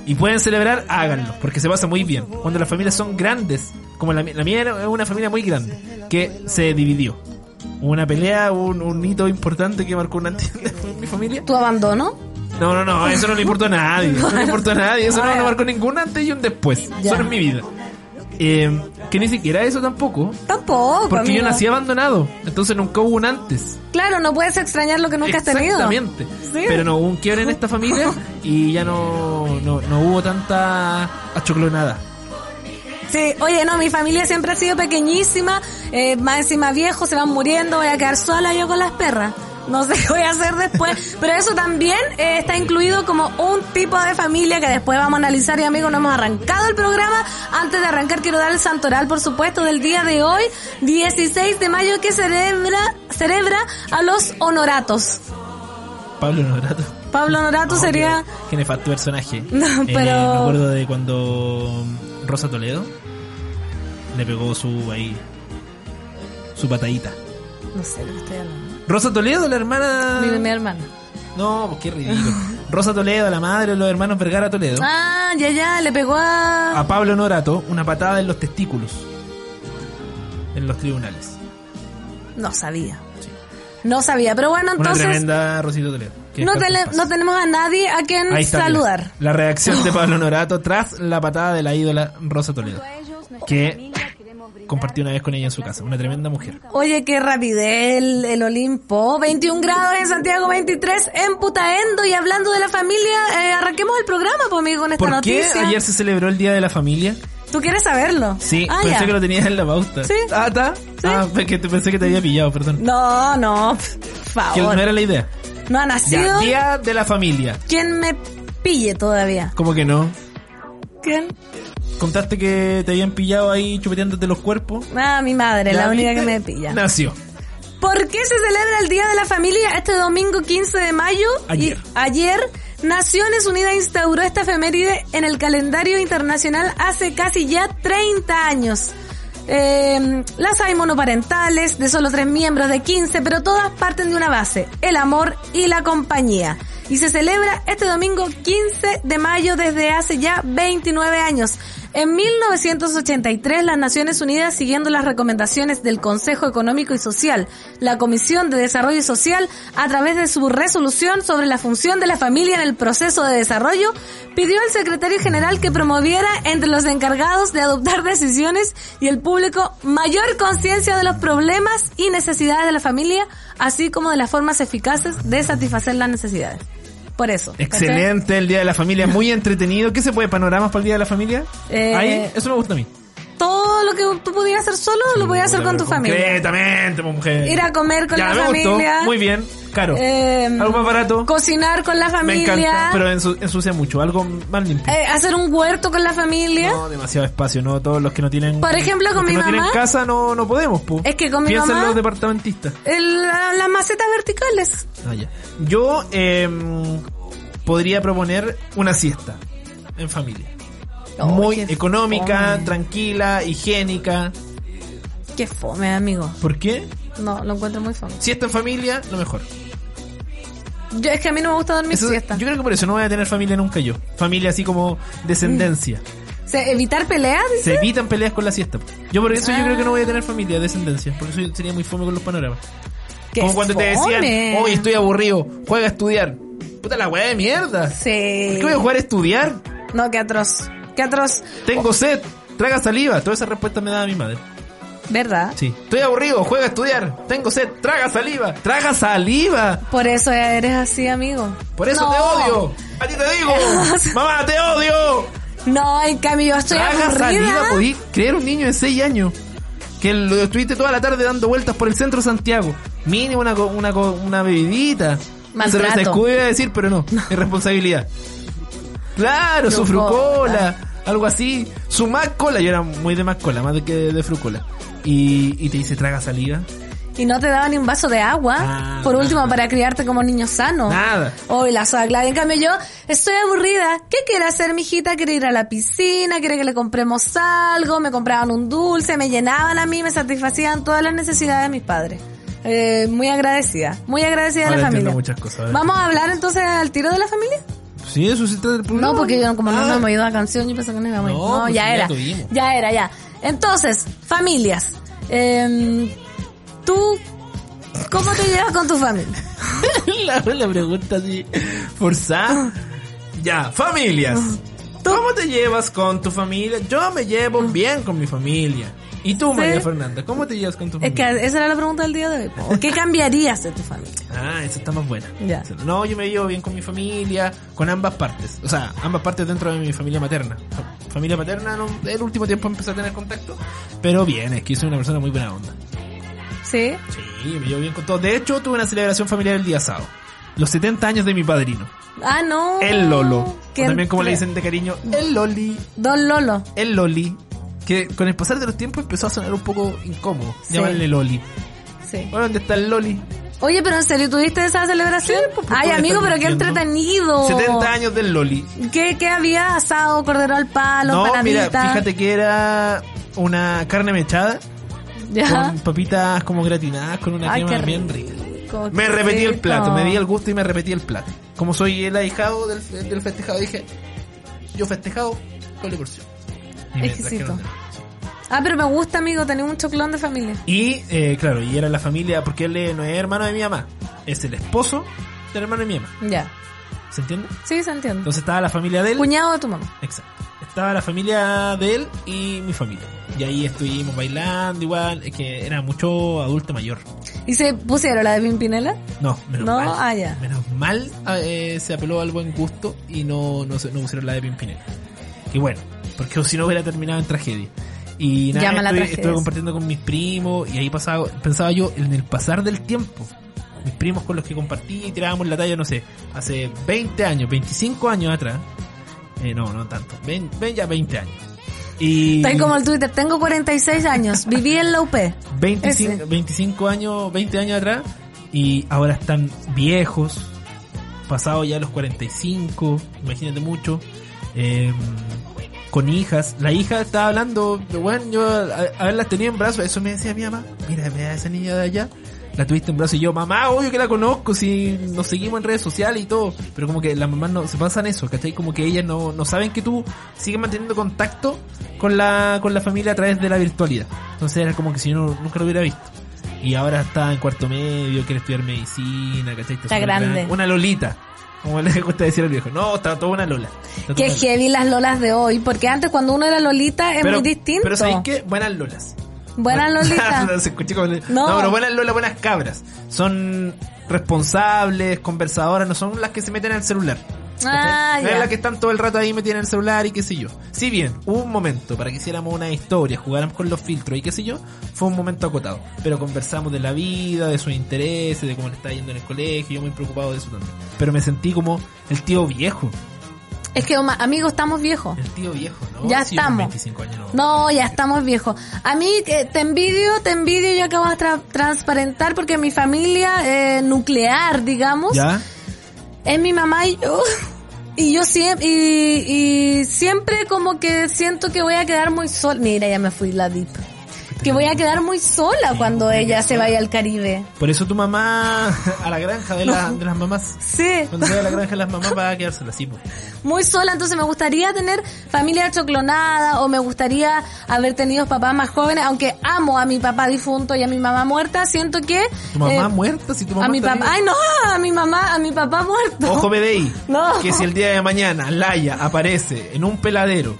y pueden celebrar, háganlo, porque se pasa muy bien. Cuando las familias son grandes, como la mía era una familia muy grande, que se dividió. Hubo una pelea, un hito importante que marcó un antes en mi familia. ¿Tu abandono? No, eso no le importó a nadie. No le importó a nadie, eso no marcó ningún antes y un después. Ya. Solo en mi vida. Que ni siquiera eso tampoco. Tampoco, Porque amigo. yo nací abandonado, entonces nunca hubo un antes. Claro, no puedes extrañar lo que nunca has tenido. Exactamente. Sí. Pero no hubo un quiebre en esta familia y ya no hubo tanta achoclonada. Sí, oye, no, mi familia siempre ha sido pequeñísima, más encima viejos, se van muriendo, voy a quedar sola yo con las perras. No sé qué voy a hacer después, pero eso también está incluido como un tipo de familia que después vamos a analizar. Y amigos, no hemos arrancado el programa. Antes de arrancar quiero dar el santoral, por supuesto, del día de hoy, 16 de mayo, que celebra a los honoratos. Pablo Honorato. Pablo Honorato sería... Qué nefasto personaje. No, pero- Me acuerdo de cuando Rosa Toledo le pegó su patadita. No sé de qué estoy hablando. Rosa Toledo, la hermana... Mi hermana. No, pues qué ridículo. Rosa Toledo, la madre de los hermanos Vergara Toledo. Ah, ya, le pegó a... A Pablo Honorato una patada en los testículos. En los tribunales. No sabía. No sabía, pero bueno, entonces... Una tremenda Rosita Toledo. Que descanse en paz. No tenemos a nadie a quien Ahí está, saludar. mira, la reacción de Pablo Honorato tras la patada de la ídola Rosa Toledo, que compartió una vez con ella en su casa. Una tremenda mujer. Oye, qué rapidez el Olimpo. 21 grados en Santiago, 23 en Putaendo. Y hablando de la familia, arranquemos el programa, pues, amigo, con esta ¿Por qué noticia. ayer se celebró el Día de la Familia? ¿Tú quieres saberlo? Sí, Ah, pensé ya. que lo tenías en la pauta. Sí. Ah, ¿está? Sí. Ah, pensé que te había pillado, perdón. No, por Que favor. no era la idea. No ha Ya, nacido Día de la Familia. quien me pille todavía. ¿Cómo que no? ¿Quién? ¿Contaste que te habían pillado ahí chupeteándote los cuerpos? Ah, mi madre, ¿Ya la única viste? que me pilla. Nació. ¿Por qué se celebra el Día de la Familia este domingo 15 de mayo? Ayer. Y ayer, Naciones Unidas instauró esta efeméride en el calendario internacional hace casi ya 30 años. Las hay monoparentales, de solo 3 miembros, de 15, pero todas parten de una base, el amor y la compañía. Y se celebra este domingo 15 de mayo desde hace ya 29 años. En 1983, las Naciones Unidas, siguiendo las recomendaciones del Consejo Económico y Social, la Comisión de Desarrollo Social, a través de su resolución sobre la función de la familia en el proceso de desarrollo, pidió al secretario general que promoviera entre los encargados de adoptar decisiones y el público mayor conciencia de los problemas y necesidades de la familia, así como de las formas eficaces de satisfacer las necesidades. Por eso. ¿cachai? Excelente el Día de la Familia, muy entretenido. ¿Qué se puede? ¿Panoramas para el Día de la Familia? Ahí, eso me gusta a mí. Todo lo que tú pudieras hacer solo, lo podías hacer con tu familia. Concretamente, mujer. Ir a comer con ya, la me familia. Gustó. Muy bien, caro. Algo más barato. Cocinar con la Me familia. encanta, pero ensucia mucho. Algo más limpio. Hacer un huerto con la familia. No, demasiado espacio, ¿no? Todos los que no tienen... Por ejemplo, con los que mi no tienen mamá. casa no podemos, po. Es que con mi Piensa en mamá- los departamentistas. Las macetas verticales. Ah, ya. Yo podría proponer una siesta en familia. Oh, Muy qué económica, fome. tranquila, higiénica. Qué fome, amigo. ¿Por qué? No, lo encuentro muy fome. Siesta en familia, lo mejor. Es que a mí no me gusta dormir Eso- siesta. yo creo que por eso no voy a tener familia nunca yo. Familia así como descendencia. O sea, evitar peleas, Se dice. evitan peleas con la siesta. Yo por eso yo creo que no voy a Ah. tener familia, descendencia. Porque sería muy fome con los panoramas. Qué Como cuando te fome. decían, hoy estoy aburrido, juega a estudiar. Puta la weá de mierda. Sí. ¿Qué voy a jugar a estudiar? No, qué atroz. Qué atroz. Tengo sed, traga saliva. Todas esas respuestas me daba mi madre. ¿Verdad? Sí. Estoy aburrido, juega a estudiar. Tengo sed, traga saliva. ¡Traga saliva! Por eso eres así, amigo. Por eso No. te odio. A ti te digo. Mamá, te odio. No, en cambio, yo estoy Traga aburrida. saliva. ¿Podí creer un niño de 6 años? Que lo estuviste toda la tarde dando vueltas por el centro de Santiago. Mínimo una bebidita. Maltrato. Cerveza escudo iba a decir, pero no. Es responsabilidad. Claro, su frucola. Algo así. Su más cola. Yo era muy de más cola, más que de frucola. Y te dice, traga saliva. Y no te daba ni un vaso de agua. Nada, por último, nada. para criarte como niño sano. Nada. Hoy la soda clave. En cambio, yo estoy aburrida. ¿Qué quiere hacer, mijita? Quiere ir a la piscina, quiere que le compremos algo, me compraban un dulce, me llenaban a mí, me satisfacían todas las necesidades de mis padres. Muy agradecida de Ahora la entiendo familia. muchas cosas, ahora Vamos a hablar entonces al tiro de la familia. Sí, eso sí está del programa. No, porque yo como no hemos ido a la canción, yo pensé que no íbamos a ir. No, No, pues ya ya era. tuvimos. Ya era. Entonces, familias. ¿Tú cómo te llevas con tu familia? la pregunta así forzada. Ya, familias. ¿Cómo te llevas con tu familia? Yo me llevo bien con mi familia. ¿Y tú, Sí. María Fernanda? ¿Cómo te llevas con tu Es familia? que esa era la pregunta del día de hoy. ¿O qué cambiarías de tu familia? Ah, esa está más buena. Ya. No, yo me llevo bien con mi familia, con ambas partes. O sea, ambas partes dentro de mi familia materna. Familia materna, no, el último tiempo empecé a tener contacto. Pero bien, es que soy una persona muy buena onda. ¿Sí? Sí, me llevo bien con todo. De hecho, tuve una celebración familiar el día sábado. Los 70 años de mi padrino. Ah, no. El Lolo. O ¿Qué también como le entre- dicen de cariño, el Loli. Don Lolo. El Loli. Que con el pasar de los tiempos empezó a sonar un poco incómodo. Sí. Llámale Loli. Sí. Bueno, ¿dónde está el Loli? Oye, pero en serio, ¿tuviste esa celebración? pues, Ay, puede amigo, estar pero qué mintiendo. entretenido. 70 años del Loli. ¿Qué había? Asado, cordero al palo, No, mira, empanadita. fíjate que era una carne mechada Ya. con papitas como gratinadas con una Ay, crema qué bien rico. rica. Me Qué repetí el rico. plato, me di el gusto y me repetí el plato. Como soy el ahijado del festejado, dije, yo festejado, doble porción. Y me Exquisito. trajeron de- Ah, pero me gusta, amigo, tener un choclón de familia. Y, claro, y era la familia, porque él no es hermano de mi mamá, es el esposo del hermano de mi mamá. Ya. ¿Se entiende? Sí, se entiende. Entonces estaba la familia de él. Cuñado de tu mamá. Exacto. Estaba la familia de él y mi familia. Y ahí estuvimos bailando igual, es que era mucho adulto mayor. ¿Y se pusieron la de Pimpinela? No, menos No, mal. ah, ya. Menos mal se apeló al buen gusto y no pusieron la de Pimpinela. Que bueno, porque si no hubiera terminado en tragedia. Y nada, Llama la tragedia. estuve compartiendo con mis primos y ahí pensaba yo en el pasar del tiempo. Mis primos con los que compartí y tirábamos la talla, no sé, hace 20 años, 25 años atrás. No tanto, ya 20 años. Y Estoy como el Twitter, tengo 46 años, viví en la UP. 25 años, 20 años atrás, y ahora están viejos, pasados ya los 45, imagínate mucho, con hijas. La hija estaba hablando, bueno, yo haberlas tenido en brazos, eso me decía mi mamá, mira esa niña de allá, la tuviste en brazos, y yo, mamá, obvio que la conozco, si nos seguimos en redes sociales y todo, pero como que las mamás no se pasan eso, ¿cachai? Como que ellas no saben que tú sigues manteniendo contacto con la familia a través de la virtualidad. Entonces era como que si yo nunca lo hubiera visto. Y ahora está en cuarto medio, quiere estudiar medicina, ¿cachai? Está grande. Una Lolita, como le gusta decir al viejo. No, está toda una Lola. Está toda Qué una Lola. heavy las lolas de hoy, porque antes cuando uno era lolita es muy distinto. Pero ¿sabéis qué? Buenas Lolas. Buenas lolitas. No, se escucha como... No. No, pero buenas Lolas, buenas cabras. Son responsables, conversadoras, no son las que se meten en el celular. Ah, No es ya. la que están todo el rato ahí metidas en el celular y qué sé yo. Si bien hubo un momento para que hiciéramos una historia, jugáramos con los filtros y qué sé yo, fue un momento acotado. Pero conversamos de la vida, de sus intereses, de cómo le está yendo en el colegio, yo muy preocupado de eso también. Pero me sentí como el tío viejo. Es que, amigos, estamos viejos. El tío viejo, ¿no? Ya Sí, con estamos. 25 años no. No, ya estamos viejos. A mí te envidio, yo acabo de transparentar porque mi familia nuclear, digamos, ¿Ya? es mi mamá y yo. Y yo siempre, y siempre como que siento que voy a quedar muy sola. Mira, ya me fui la deep. Que voy a quedar muy sola cuando ella se vaya al Caribe. Por eso tu mamá a la granja de las mamás. Sí, Cuando se va a la granja de las mamás va a quedársela así, pues. muy sola. Entonces me gustaría tener familia choclonada o me gustaría haber tenido papás más jóvenes. Aunque amo a mi papá difunto y a mi mamá muerta, siento que... Tu mamá muerta, si tu mamá A mi está papá... viva. Ay, no, a mi papá muerto. Ojo BDI, No. que si el día de mañana Laia aparece en un peladero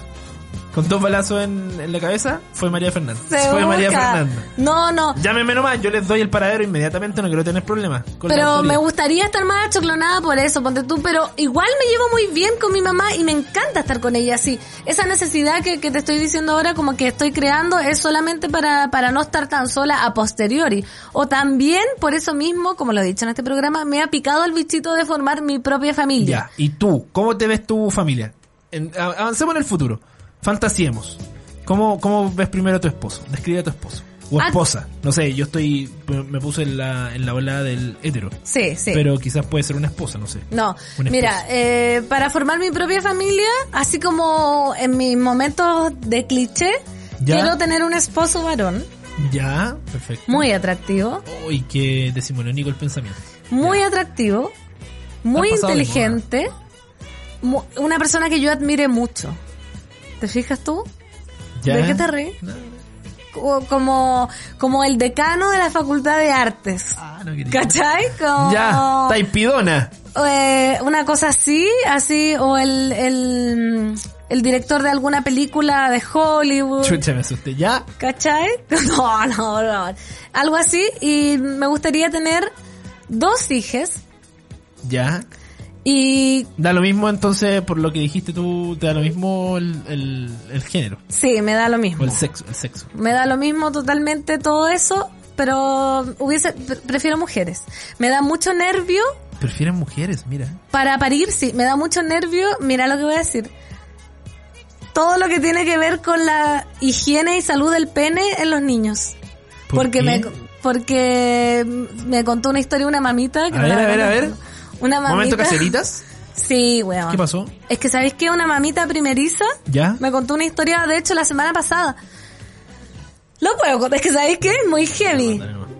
con 2 balazos en la cabeza, fue María Fernanda. Se Fue María busca. Fernanda. No. Llámeme nomás, yo les doy el paradero inmediatamente, no quiero tener problemas. con la Pero autoridad. me gustaría estar más achoclonada por eso, ponte tú, pero igual me llevo muy bien con mi mamá y me encanta estar con ella así. Esa necesidad que te estoy diciendo ahora, como que estoy creando, es solamente para no estar tan sola a posteriori. O también, por eso mismo, como lo he dicho en este programa, me ha picado el bichito de formar mi propia familia. Ya, ¿y tú? ¿Cómo te ves tu familia? Avancemos en el futuro. Fantasiemos. ¿Cómo ves primero a tu esposo? Describe a tu esposo. O Ah. esposa. No sé, yo me puse en la ola del hétero. Sí, sí. Pero quizás puede ser una esposa, no sé. No, Un mira, para formar mi propia familia, así como en mis momentos de cliché, Ya. quiero tener un esposo varón, Ya, perfecto. muy atractivo, Uy, qué decimonónico el pensamiento. muy atractivo, muy Está pasado de inteligente, una persona que yo admire mucho. ¿Te fijas tú? ¿Ya? ¿De qué te ríes? Como el decano de la Facultad de Artes. Ah, no quería. ¿Cachai? Como... Ya, Taipidona. Una cosa así, o el director de alguna película de Hollywood. Chucha, me asusté. ¿Ya? ¿Cachai? No. Algo así, y me gustaría tener 2 hijas. ¿Ya? Y Da lo mismo entonces, por lo que dijiste tú, te da lo mismo el género. sí, me da lo O mismo. el sexo. Me da lo mismo totalmente todo eso, pero prefiero mujeres. Me da mucho nervio Prefieren mujeres, mira. para parir, sí, me da mucho nervio, mira lo que voy a decir. Todo lo que tiene que ver con la higiene y salud del pene en los niños. ¿Por qué? Porque me contó una historia una mamita. Que A me la ver. contó. Una mamita. ¿Momento caseritas? Sí, weón. ¿Qué pasó? Es que ¿sabéis qué? Una mamita primeriza ¿Ya? me contó una historia, de hecho, la semana pasada. Lo puedo contar, es que ¿sabéis qué? Es muy heavy.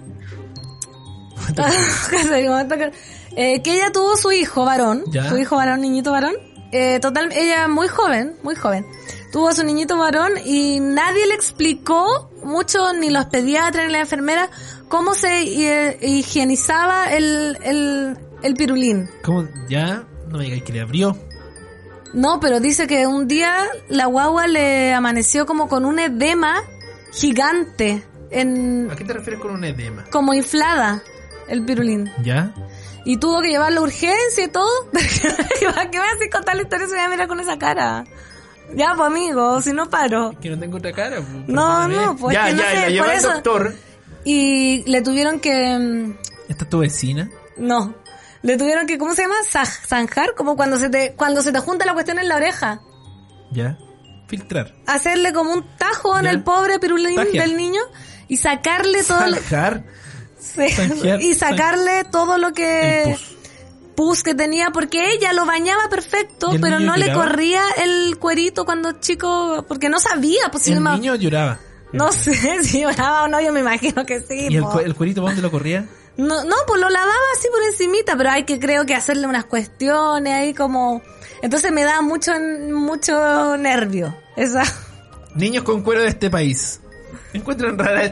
Que ella tuvo su hijo varón, Ya. su hijo varón, niñito varón. Ella muy joven. Tuvo su niñito varón y nadie le explicó mucho, ni los pediatras ni la enfermera, cómo se higienizaba el pirulín. ¿Cómo? ¿Ya? No me digáis que le abrió. No, pero dice que un día la guagua le amaneció como con un edema gigante, ¿A qué te refieres con un edema? como inflada el pirulín. ¿Ya? Y tuvo que llevarlo a urgencia y todo. ¿Qué me haces contar la historia si me voy a mirar con esa cara? Ya, pues amigo, si no paro. Que no tengo otra cara. Pues, No, perdóname. no, pues ya, es que no sé, la lleva por al eso. doctor. Y le tuvieron que... ¿Esta es tu vecina? No. Le tuvieron que, ¿cómo se llama? Zanjar, como cuando se te junta la cuestión en la oreja. ¿Ya? Filtrar. Hacerle como un tajo en Ya. el pobre pirulín Tajear. del niño y sacarle todo lo... Zanjar. Sí, Zanjear, y sacarle todo lo que... El pus que tenía, porque ella lo bañaba perfecto, ¿Y el pero niño no le lloraba? corría el cuerito cuando chico, porque no sabía, pues si El no, niño lloraba. no sé si lloraba o no, yo me imagino que sí. ¿Y el, po. el cuerito por dónde lo corría? No, pues lo lavaba así por encimita, pero hay que creo que hacerle unas cuestiones ahí como... Entonces me da mucho nervio. Esa... Niños con cuero de este país. ¿Encuentran rara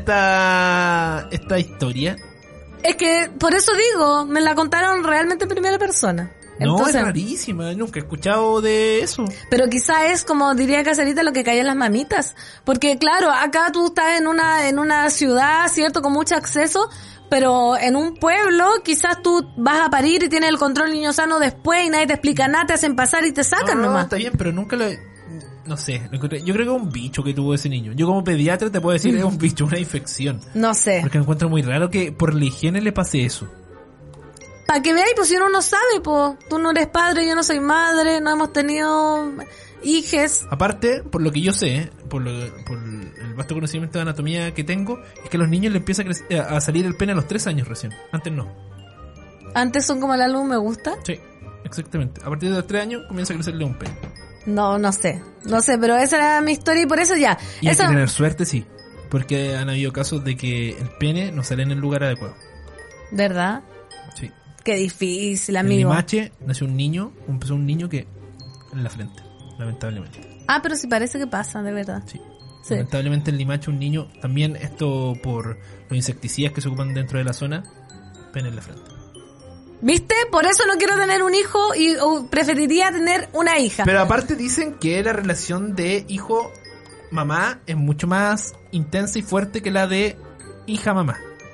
esta historia? Es que, por eso digo, me la contaron realmente en primera persona. No, Entonces, es rarísima. Nunca he escuchado de eso. pero quizá es, como diría Cacerita, lo que cae en las mamitas. Porque claro, acá tú estás en una ciudad, ¿cierto? Con mucho acceso, pero en un pueblo quizás tú vas a parir y tienes el control niño sano después y nadie te explica nada, te hacen pasar y te sacan No, nomás. está bien, pero nunca lo... No sé, lo encontré. Yo creo que es un bicho que tuvo ese niño. Yo como pediatra te puedo decir es un bicho, una infección. No sé. Porque encuentro muy raro que por la higiene le pase eso. Para que veáis, pues si uno no sabe, pues tú no eres padre, yo no soy madre, no hemos tenido hijes. Aparte, por lo que yo sé, por el vasto conocimiento de anatomía que tengo, es que a los niños le empieza a salir el pene a los 3 años recién. Antes no. Antes son como la luz, me gusta. Sí, exactamente. A partir de los 3 años comienza a crecerle un pene. No sé, pero esa era mi historia y por eso ya. Y hay Eso, que tener suerte, sí. Porque han habido casos de que el pene no sale en el lugar adecuado. ¿verdad? Sí. Qué difícil, En amigo. Limache nació un niño que en la frente, lamentablemente. Ah, pero sí parece que pasa, de verdad. Sí. Sí. Lamentablemente en Limache un niño, también esto por los insecticidas que se ocupan dentro de la zona, pene en la frente. ¿Viste? Por eso no quiero tener un hijo y preferiría tener una hija. Pero aparte dicen que la relación de hijo-mamá es mucho más intensa y fuerte que la de hija-mamá.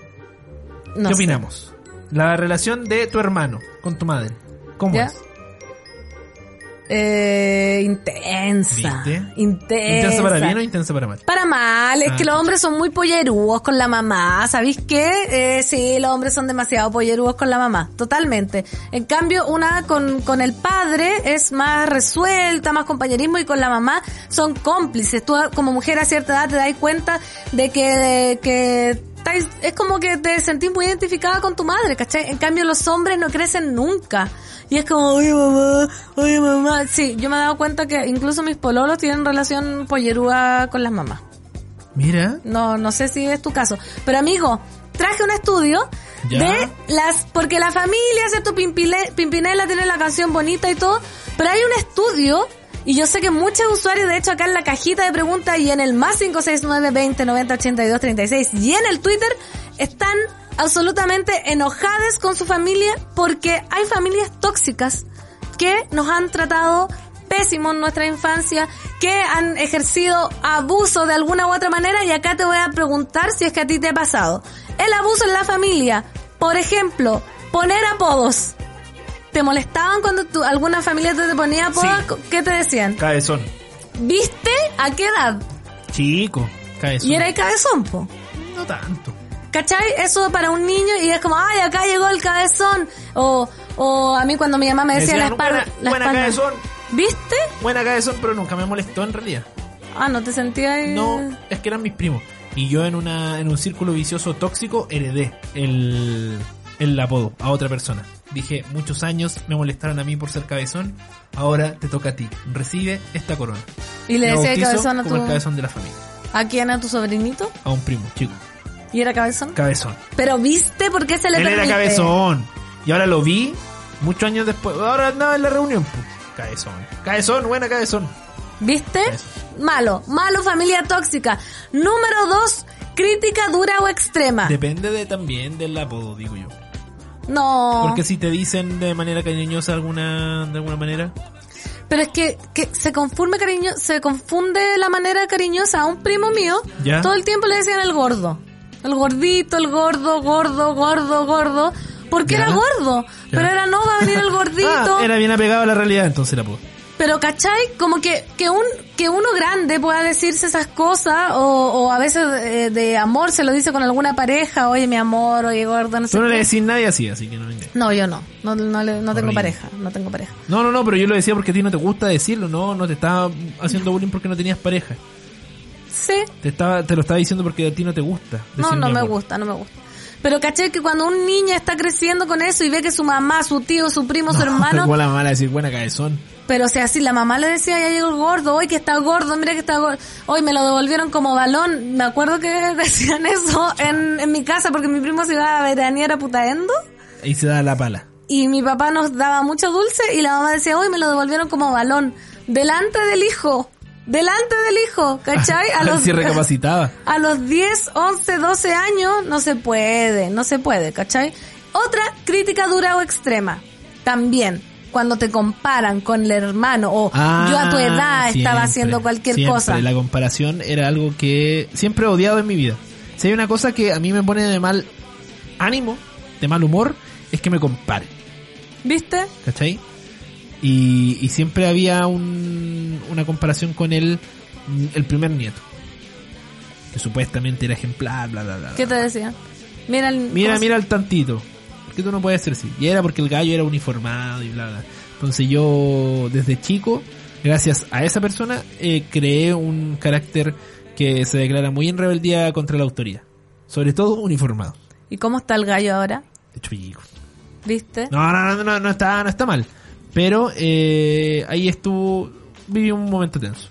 No ¿Qué sé. opinamos? La relación de tu hermano con tu madre. ¿Cómo ¿Ya? es? Intensa. ¿Viste? Intensa. ¿Intensa para bien o intensa para mal? Para mal, es Ah, que los chucha. hombres son muy pollerudos con la mamá, ¿sabéis qué? Sí, los hombres son demasiado pollerudos con la mamá, totalmente. En cambio, una con el padre es más resuelta, más compañerismo, y con la mamá son cómplices. Tú como mujer a cierta edad te das cuenta de que es como que te sentís muy identificada con tu madre, ¿cachai? En cambio, los hombres no crecen nunca. Y es como, oye mamá. Sí, yo me he dado cuenta que incluso mis pololos tienen relación pollerúa con las mamás. Mira. No sé si es tu caso. Pero amigo, traje un estudio ¿Ya? de porque la familia, ¿cierto? Pimpinela tiene la canción bonita y todo, pero hay un estudio, y yo sé que muchos usuarios, de hecho acá en la cajita de preguntas y en el más 56920908236 y en el Twitter, están absolutamente enojadas con su familia porque hay familias tóxicas que nos han tratado pésimo en nuestra infancia, que han ejercido abuso de alguna u otra manera, y acá te voy a preguntar si es que a ti te ha pasado. El abuso en la familia, por ejemplo, poner apodos. ¿Te molestaban cuando alguna familia te ponía apodos? Sí. ¿Qué te decían? Cabezón. ¿Viste? ¿A qué edad? Chico, cabezón. ¿Y era el cabezón, po? No tanto. ¿Cachai? Eso para un niño, y es como, ay, acá llegó el cabezón. O a mí cuando mi mamá me decía la espalda. Buena cabezón. ¿Viste? Buena cabezón, pero nunca me molestó en realidad. Ah, ¿no te sentías? No, es que eran mis primos. Y yo en un círculo vicioso tóxico heredé el apodo a otra persona. Dije, muchos años me molestaron a mí por ser cabezón, ahora te toca a ti. Recibe esta corona. Y le decía el cabezón a tu... como el cabezón de la familia. ¿A quién? ¿A tu sobrinito? A un primo, chico. ¿Y era cabezón? Cabezón. Pero ¿viste por qué se le Él permite? era cabezón. Y ahora lo vi muchos años después. Ahora andaba en la reunión. Pues. Cabezón. Cabezón, buena cabezón. ¿Viste? Cabezón. Malo, familia tóxica. Número 2, crítica dura o extrema. Depende también del apodo, digo yo. No. Porque si te dicen de manera cariñosa de alguna manera. Pero es que se confunde la manera cariñosa. A un primo mío, ¿Ya? todo el tiempo le decían el gordo. El gordito, el gordo. Porque ¿Ya? era gordo. ¿Ya? Pero era no, va a venir el gordito. Era bien apegado a la realidad, entonces el apodo. Pero, ¿cachai? Como que uno grande pueda decirse esas cosas, o a veces de amor se lo dice con alguna pareja, oye mi amor, oye gordo, no sé. Tú no qué. le decís nadie así que no venga. No, yo no tengo Horrible. pareja, no tengo pareja. No, pero yo lo decía porque a ti no te gusta decirlo, no te estaba haciendo bullying porque no tenías pareja. Sí. Te lo estaba diciendo porque a ti no te gusta. No me gusta. Pero caché que cuando un niño está creciendo con eso y ve que su mamá, su tío, su primo, su hermano... Como la mamá le decir buena cabezón. Pero o sea, si la mamá le decía, ya llegó el gordo, hoy que está gordo, mira que está gordo, hoy me lo devolvieron como balón. Me acuerdo que decían eso en mi casa porque mi primo se iba a veranear a Putaendo. Y se da la pala. Y mi papá nos daba mucho dulce y la mamá decía, hoy me lo devolvieron como balón. Delante del hijo, ¿cachai? Si recapacitaba. A los 10, 11, 12 años no se puede, ¿cachai? Otra crítica dura o extrema, también, cuando te comparan con el hermano, o yo a tu edad estaba haciendo cualquier cosa. La comparación era algo que siempre he odiado en mi vida. Si hay una cosa que a mí me pone de mal ánimo, de mal humor, es que me comparen. ¿Viste? ¿Cachai? Y siempre había una comparación con el primer nieto, que supuestamente era ejemplar, bla bla bla. ¿Qué te decía? Mira el tantito, porque tú no puedes ser así. Y era porque el gallo era uniformado y bla bla. Entonces yo desde chico, gracias a esa persona, creé un carácter que se declara muy en rebeldía contra la autoridad, sobre todo uniformado. ¿Y cómo está el gallo ahora? Chico. ¿Viste? No está mal. Pero ahí viví un momento tenso.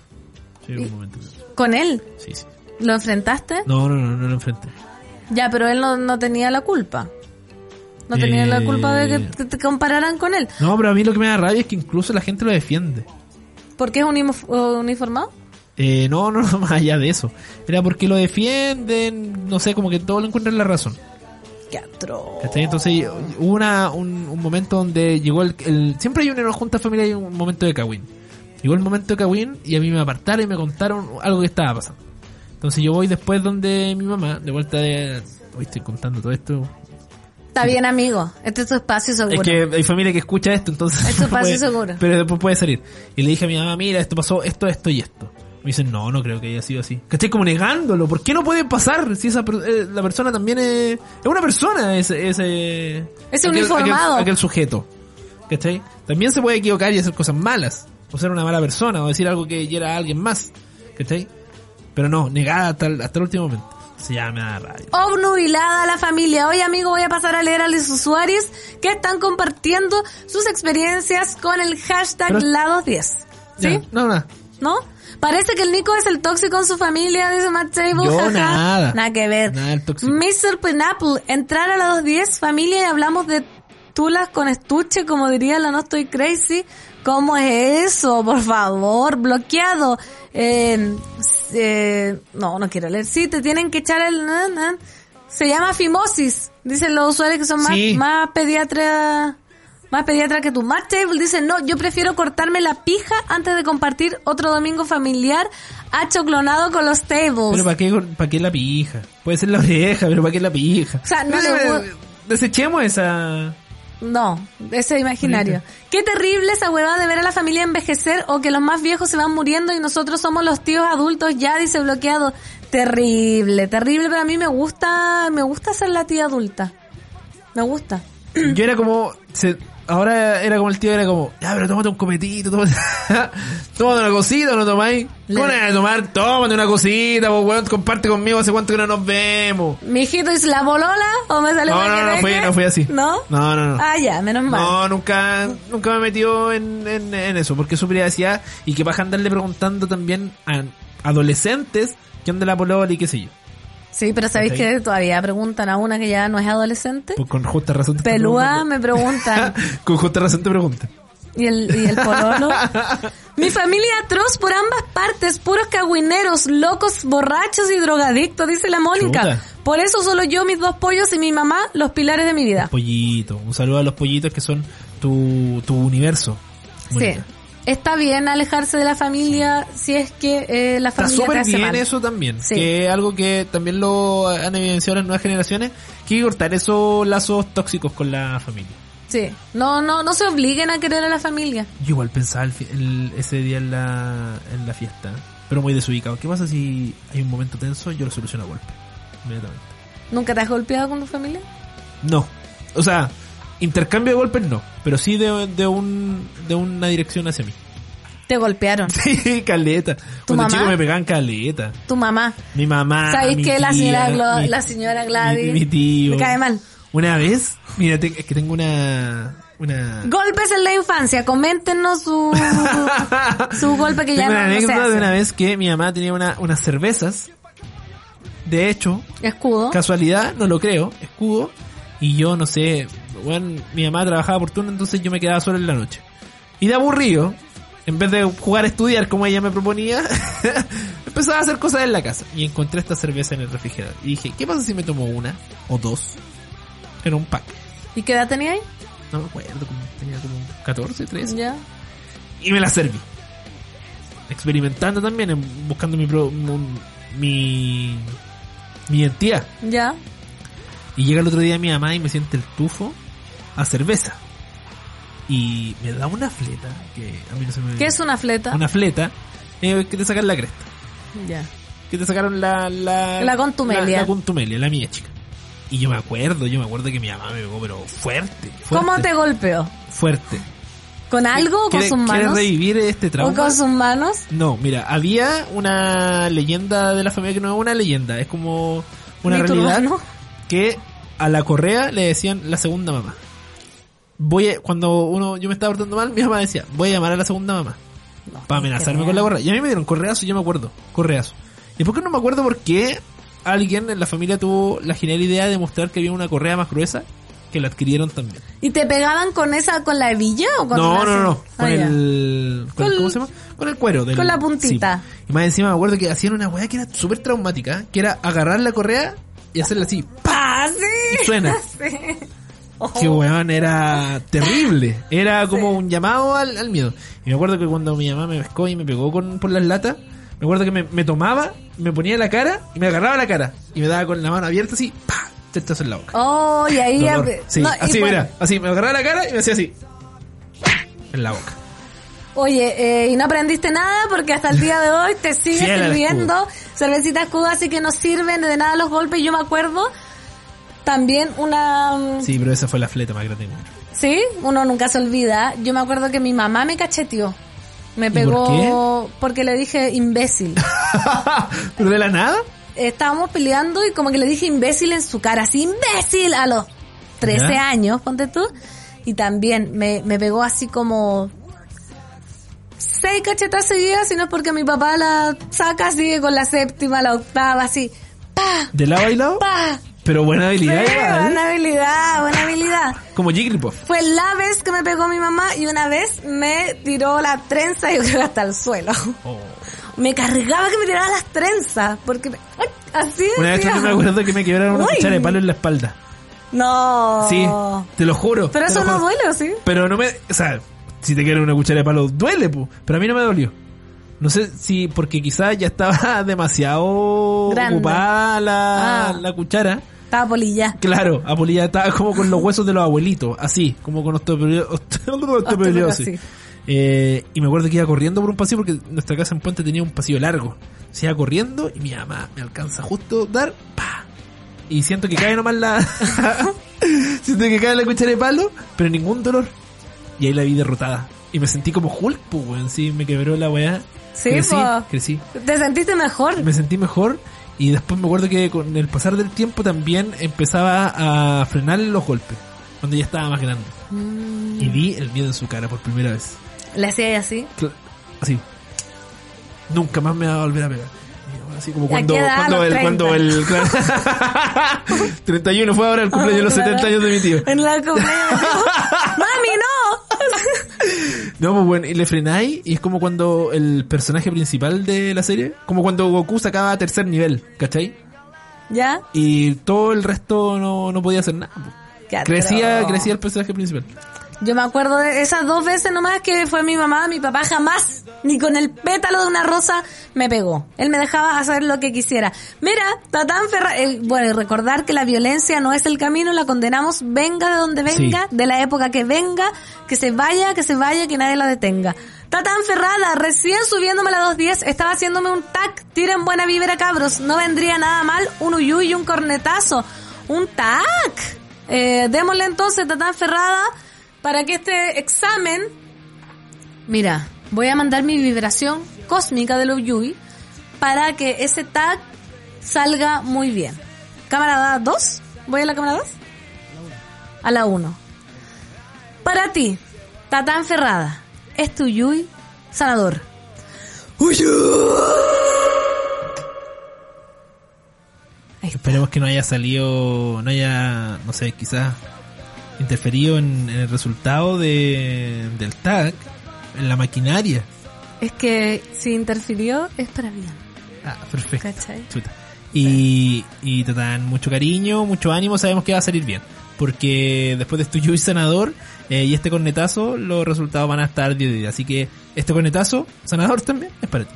¿Con él? Sí. ¿Lo enfrentaste? No lo enfrenté. Ya, pero él no tenía la culpa. No tenía la culpa de que te compararan con él. No, pero a mí lo que me da rabia es que incluso la gente lo defiende. ¿Por qué es uniformado? No, más allá de eso. Era porque lo defienden, no sé, como que todos le encuentran la razón. Qué atroz. ¿Cachai? Entonces hubo un momento donde llegó siempre hay una junta familiar y un momento de cagüín. Llegó el momento de cagüín y a mí me apartaron y me contaron algo que estaba pasando. Entonces yo voy después donde mi mamá, de vuelta hoy estoy contando todo esto. Está bien, amigo. Este es tu espacio seguro. Es que hay familia que escucha esto, entonces... Es tu espacio seguro. Pero después puede salir. Y le dije a mi mamá, mira, esto pasó, esto y esto. Me dicen, no creo que haya sido así. ¿Cachai? Como negándolo. ¿Por qué no puede pasar? Si la persona también es una persona, ese uniformado. Aquel sujeto. ¿Cachai? También se puede equivocar y hacer cosas malas. O ser una mala persona, o decir algo que hiera a alguien más. ¿Cachai? Pero no, negada hasta el último momento. Se llama da rabia. Obnubilada a la familia. Hoy, amigo, voy a pasar a leer a los usuarios que están compartiendo sus experiencias con el hashtag La210. ¿Sí? Ya, no. ¿no? Parece que el Nico es el tóxico en su familia, dice Matt Table. Yo jaja. nada que ver. Nada del tóxico. Mr. Pineapple, entrar a las 2:10, familia, y hablamos de tulas con estuche, como diría la No Estoy Crazy. ¿Cómo es eso? Por favor, bloqueado. No quiero leer. Sí, te tienen que echar el... Se llama fimosis, dicen los usuarios que son más pediatra que tú. Matt Table dice, no, yo prefiero cortarme la pija antes de compartir otro domingo familiar achoclonado con los tables. Pero ¿para qué la pija? Puede ser la oreja, pero ¿para qué la pija? O sea, no desechemos esa... No, ese imaginario. Qué terrible esa huevada de ver a la familia envejecer o que los más viejos se van muriendo y nosotros somos los tíos adultos ya, dice bloqueado. Terrible, pero a mí me gusta ser la tía adulta. Me gusta. Yo era como... Ahora era como el tío, era como, ya, pero tómate un copetito, tómate una cosita, ¿o no tomáis? ¿Cómo no vas a tomar? Tómate una cosita, pues weón, comparte conmigo, hace cuánto que no nos vemos. ¿Mi hijito es la bolola o me sale No fui así. ¿No? No. Ah, ya, menos mal. No, nunca me metió en eso, porque su privacidad, y que vas a andarle preguntando también a adolescentes qué onda la polola y qué sé yo. Sí, pero ¿sabéis que todavía preguntan a una que ya no es adolescente? Pues con justa razón te Pelúa me preguntan. Con justa razón te preguntan. ¿Y el pololo? Mi familia atroz por ambas partes, puros cagüineros, locos, borrachos y drogadictos, dice la Mónica. Chuta. Por eso solo yo, mis 2 pollos y mi mamá, los pilares de mi vida. Pollitos. Un saludo a los pollitos que son tu universo. Mónica. Sí. Está bien alejarse de la familia si es que la familia está te hace súper bien mal. eso también, Sí. que es algo que también lo han evidenciado las nuevas generaciones, que hay que cortar esos lazos tóxicos con la familia. Sí. No se obliguen a querer a la familia. Yo igual pensaba ese día en la fiesta, pero muy desubicado. ¿Qué pasa si hay un momento tenso? Yo lo soluciono a golpe, inmediatamente. ¿Nunca te has golpeado con tu familia? No, o sea, intercambio de golpes no, pero sí de una dirección hacia mí. Te golpearon. Sí, caleta. Cuando mamá? chico me pegaban caleta. Tu mamá. Mi mamá. ¿Sabéis mi que la tía, señora Gladys mi tío. me cae mal? Una vez, mira, es que tengo una... Golpes en la infancia, coméntenos su golpe que ya tengo no una se anécdota hace. de una vez que mi mamá tenía unas cervezas. De hecho, Escudo. casualidad, no lo creo, escudo. Y yo, no sé, bueno, mi mamá trabajaba por turno, entonces yo me quedaba solo en la noche. Y de aburrido, en vez de jugar a estudiar como ella me proponía, empezaba a hacer cosas en la casa. Y encontré esta cerveza en el refrigerador. Y dije, ¿qué pasa si me tomo una o 2? Era un pack. ¿Y qué edad tenía ahí? No me acuerdo, tenía como 14, 13. Ya. Y me la serví. Experimentando también, buscando mi identidad. Ya. Y llega el otro día mi mamá y me siente el tufo a cerveza. Y me da una fleta, que a mí no se me... ¿Qué es una fleta? Una fleta, que te sacan la cresta. Ya. Que te sacaron la contumelia. La contumelia, la mía chica. Y yo me acuerdo que mi mamá me pegó, pero fuerte. ¿Cómo te golpeó? Fuerte. ¿Con algo o con sus ¿Quieres manos? revivir este trauma? ¿O con sus manos? No, mira, había una leyenda de la familia, que no es una leyenda, es como una ¿Mito realidad, urbano? que a la correa le decían la segunda mamá. Cuando yo me estaba portando mal, mi mamá decía, voy a llamar a la segunda mamá para amenazarme con la correa. Y a mí me dieron correazo, yo me acuerdo, correazo. Y después que no me acuerdo por qué alguien en la familia tuvo la genial idea de mostrar que había una correa más gruesa, que la adquirieron también. ¿Y te pegaban con con la hebilla o con No. Ah, ya. ¿Cómo se llama? Con el cuero. Con la puntita. Sí. Y más encima me acuerdo que hacían una weá que era súper traumática, que era agarrar la correa y hacerla así. ¡Ah, sí! Y suena. Sí. Que weón, era terrible. Era como un llamado al miedo. Y me acuerdo que cuando mi mamá me pescó y me pegó por las latas, me acuerdo que me tomaba, me ponía la cara y me agarraba la cara. Y me daba con la mano abierta así, ¡pah! Tetazos en la boca. Oh, y ahí... Dolor. Sí, no, así, bueno. mira, así, me agarraba la cara y me hacía así. En la boca. Oye, y no aprendiste nada porque hasta el día de hoy te sigue Fiel al sirviendo cervecita escudo, así que no sirven de nada los golpes. Yo me acuerdo también una... Sí, pero esa fue la fleta más grande. Sí, uno nunca se olvida. Yo me acuerdo que mi mamá me cacheteó. Me pegó por porque le dije imbécil. ¿Pero de la nada? Estábamos peleando y como que le dije imbécil en su cara, así imbécil a los 13 ¿Ya? años, ponte tú. Y también me pegó así como 6 cachetas seguidas, sino porque mi papá la saca, sigue con la 7ª, la 8ª, así. ¡Pa! ¿De lado a lado? ¡Pa! Pero buena habilidad, Sí, igual. buena habilidad. Como Jigglypuff. Fue la vez que me pegó mi mamá y una vez me tiró la trenza, yo creo que hasta el suelo. Oh. Me cargaba que me tirara las trenzas, porque ¡ay! Así Una vez decía. también me acuerdo que me quebraron una Uy. cuchara de palo en la espalda. No. Sí, te lo juro. Pero te eso lo no juro. duele, ¿o sí? Pero no me... O sea, si te quieren una cuchara de palo, duele, pu. Pero a mí no me dolió. No sé si... Porque quizás ya estaba demasiado Grande. ocupada la cuchara. Estaba polilla. Claro, Apolilla estaba como con los huesos de los abuelitos. Así, como con osteoporosis. Y me acuerdo que iba corriendo por un pasillo porque nuestra casa en Puente tenía un pasillo largo. Se iba corriendo y mi mamá me alcanza justo a dar... ¡Pa! Y siento que cae nomás la... siento que cae la cuchara de palo, pero ningún dolor. Y ahí la vi derrotada. Y me sentí como Hulk, pues, weón. Sí, me quebró la weá. Sí, Crecí. ¿Te sentiste mejor? Me sentí mejor. Y después me acuerdo que con el pasar del tiempo también empezaba a frenar los golpes. Cuando ya estaba más grande. Y vi el miedo en su cara por primera vez. ¿Le hacía así? Así. Nunca más me va a volver a pegar. Así como ¿A cuando qué edad? A los 31 fue ahora el cumpleaños de los 70 años de mi tío. En la cumpleaños. ¡Mami, no! No, pues bueno, y le frenáis y es como cuando el personaje principal de la serie, como cuando Goku sacaba tercer nivel, ¿cachai? ¿Ya? Y todo el resto no podía hacer nada. Pues. Qué Crecía atroz. el personaje principal. Yo me acuerdo de esas 2 veces nomás que fue mi mamá, mi papá jamás, ni con el pétalo de una rosa, me pegó. Él me dejaba hacer lo que quisiera. Mira, Tatán Ferrada, bueno, y recordar que la violencia no es el camino, la condenamos, venga de donde venga, Sí. de la época que venga, que se vaya, que nadie la detenga. Tatán Ferrada, recién subiéndome la 210, estaba haciéndome un tac, tiren buena vibra cabros, no vendría nada mal, un uyuy y un cornetazo, un tac. Démosle entonces, Tatán Ferrada, para que este examen... Mira, voy a mandar mi vibración cósmica del Uyui para que ese tag salga muy bien. Cámara 2, ¿voy a la cámara 2? A la 1. Para ti, Tatán Ferrada, este Uyui sanador. Uyui. Ahí está. Esperemos que no haya salido, no haya, no sé, quizás interferido en el resultado del tag, en la maquinaria. Es que si interfirió es para bien. Ah, perfecto. ¿Cachai? Chuta. Y te dan mucho cariño, mucho ánimo, sabemos que va a salir bien. Porque después de este Yui sanador y este cornetazo, los resultados van a estar 10 de 10. Así que este cornetazo, sanador también, es para ti.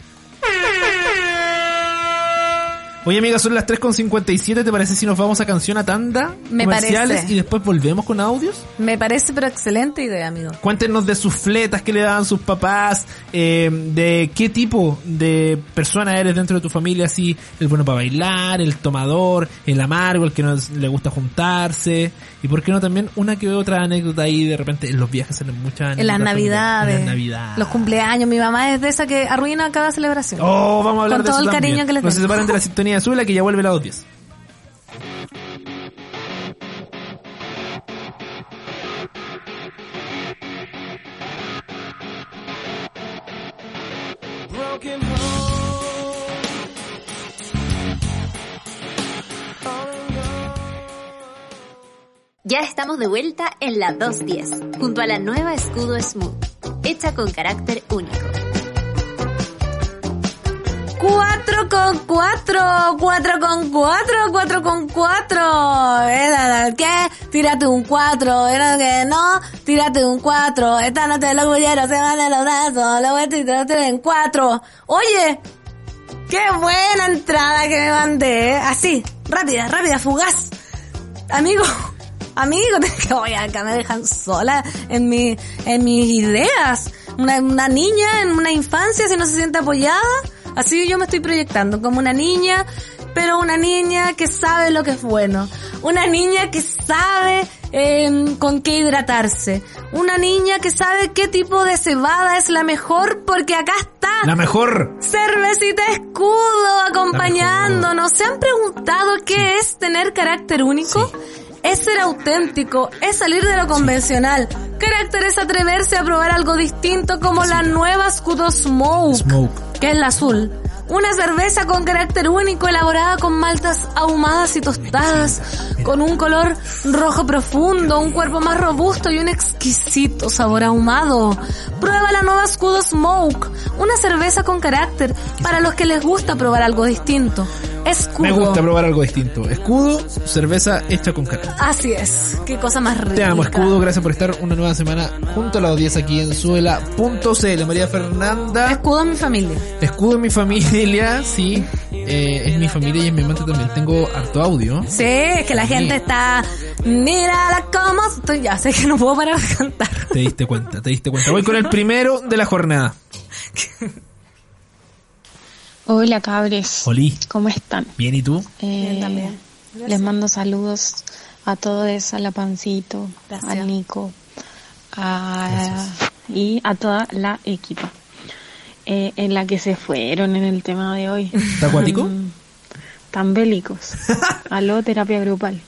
Oye, amiga, son las 3:57, ¿te parece si nos vamos a canción a tanda? Me comerciales parece. y después volvemos con audios? Me parece pero excelente idea, amigo. Cuéntenos de sus fletas que le daban sus papás, de qué tipo de persona eres dentro de tu familia, así, el bueno para bailar, el tomador, el amargo, el que no le gusta juntarse, y por qué no también una que otra anécdota ahí, de repente en los viajes salen muchas anécdotas. En las navidades, En las navidades. los cumpleaños. Mi mamá es de esa que arruina cada celebración. Oh, vamos a hablar Con de todo eso el cariño también. que les No se tengo. separen de la sintonía de Zula, que ya vuelve la 2:10. Ya estamos de vuelta en la 210, junto a la nueva Escudo Smooth, hecha con carácter único. 4,4, 4,4, 4,4. ¿Qué? Tírate un 4. Era que no, tírate un 4. Esta noche los bulleros se van de los brazos. Lo voy a tirar en 4. Oye, qué buena entrada que me mandé. Así, rápida, fugaz. Amigo, que voy acá me dejan sola en mis ideas. Una niña en una infancia si no se siente apoyada. Así yo me estoy proyectando como una niña, pero una niña que sabe lo que es bueno. Una niña que sabe con qué hidratarse. Una niña que sabe qué tipo de cebada es la mejor, porque acá está. La mejor. Cervecita Escudo acompañándonos. ¿Se han preguntado qué es tener carácter único? Sí. Es ser auténtico, es salir de lo convencional. Carácter es atreverse a probar algo distinto como la nueva Scudo Smoke, que es la azul. Una cerveza con carácter único elaborada con maltas ahumadas y tostadas, con un color rojo profundo, un cuerpo más robusto y un exquisito sabor ahumado. Prueba la nueva Scudo Smoke, una cerveza con carácter para los que les gusta probar algo distinto. Escudo. Me gusta probar algo distinto. Escudo, cerveza hecha con carácter. Así es, qué cosa más rica. Te amo, Escudo, gracias por estar una nueva semana junto a la 10 aquí en Suela.cl. María Fernanda. Escudo en mi familia. Escudo en mi familia, sí. Es mi familia y es mi amante también. Tengo harto audio. Sí, es que la gente está... Mírala cómo estoy. Ya sé que no puedo parar de cantar. Te diste cuenta. Voy con el primero de la jornada. Hola, cabres. Oli. ¿Cómo están? Bien, ¿y tú? Bien, también. Les mando saludos a todos, a la Pancito, Gracias. al Nico, y a toda la equipa en la que se fueron en el tema de hoy. ¿Está acuático? Tan bélicos. Aló, terapia grupal.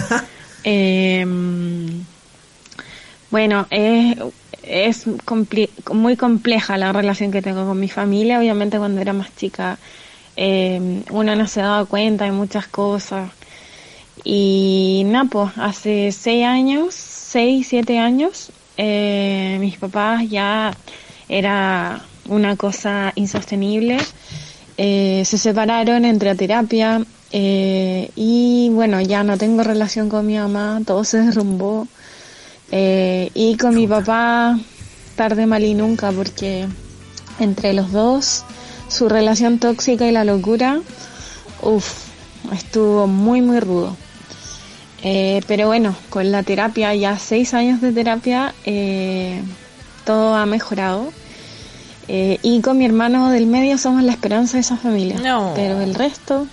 Bueno, es muy compleja la relación que tengo con mi familia. Obviamente cuando era más chica uno no se daba cuenta de muchas cosas. Y nada, pues hace 6-7 años, mis papás ya era una cosa insostenible. Se separaron, entré a terapia y bueno, ya no tengo relación con mi mamá, todo se derrumbó. Y con mi papá tarde, mal y nunca, porque entre los dos su relación tóxica y la locura estuvo muy muy rudo. Pero bueno, con la terapia, ya 6 años de terapia, todo ha mejorado. Y con mi hermano del medio somos la esperanza de esa familia. No. Pero el resto,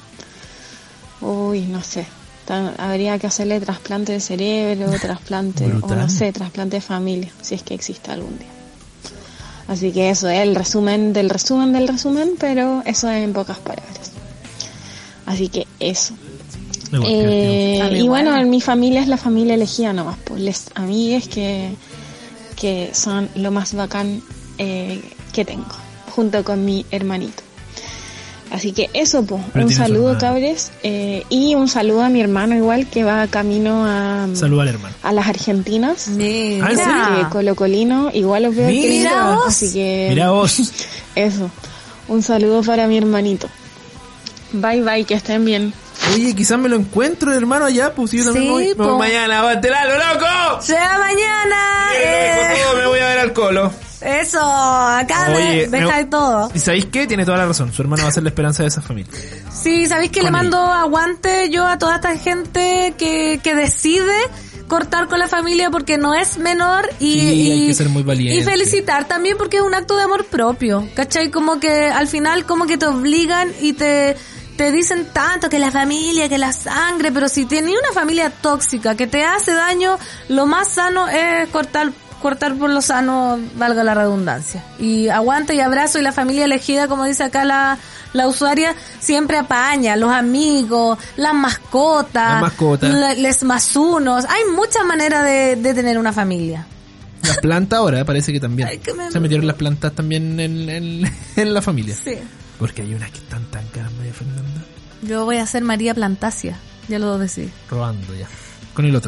no sé. Habría que hacerle trasplante de cerebro, trasplante, Brutal. o no sé, trasplante de familia, si es que existe algún día. Así que eso es el resumen del resumen, pero eso es en pocas palabras. Así que eso. Me gusta, Y bueno, en mi familia es la familia elegida nomás, pues les amigues que son lo más bacán que tengo, junto con mi hermanito. Así que eso, pues, Pero un tiene su saludo, hermana. cabres, y un saludo a mi hermano igual, que va camino Saluda al hermano. a las Argentinas. Mira. Ah, ¿en serio? Que colocolino, igual los veo Mira queridos, vos. así que Mira vos. eso, un saludo para mi hermanito. Bye bye, que estén bien. Oye, quizás me lo encuentro el hermano allá, pues si yo también Sí, me voy po. mañana, ¡aguantelalo, loco! ¡Sea mañana! Me voy a ver al Colo. Eso, acá Oye, deja todo. ¿Y sabéis qué? Tiene toda la razón. Su hermano va a ser la esperanza de esa familia. Sí, ¿sabéis que Con le él. mando aguante yo a toda esta gente que decide cortar con la familia porque no es menor y, Sí, hay que ser muy valiente. y felicitar también porque es un acto de amor propio, ¿cachai? Como que al final como que te obligan y te dicen tanto que la familia, que la sangre, pero si tienes una familia tóxica que te hace daño, lo más sano es cortar por lo sano, valga la redundancia. Y aguante y abrazo, y la familia elegida, como dice acá la usuaria, siempre apaña, los amigos, las mascotas, les más unos. Hay muchas maneras de tener una familia. Las plantas ahora parece que también. Ay, que me- Se metieron las plantas también en la familia. Sí. Porque hay unas que están tan caras, María Fernanda. Yo voy a ser María Plantasia, ya lo decidí. Robando ya. Con el otro.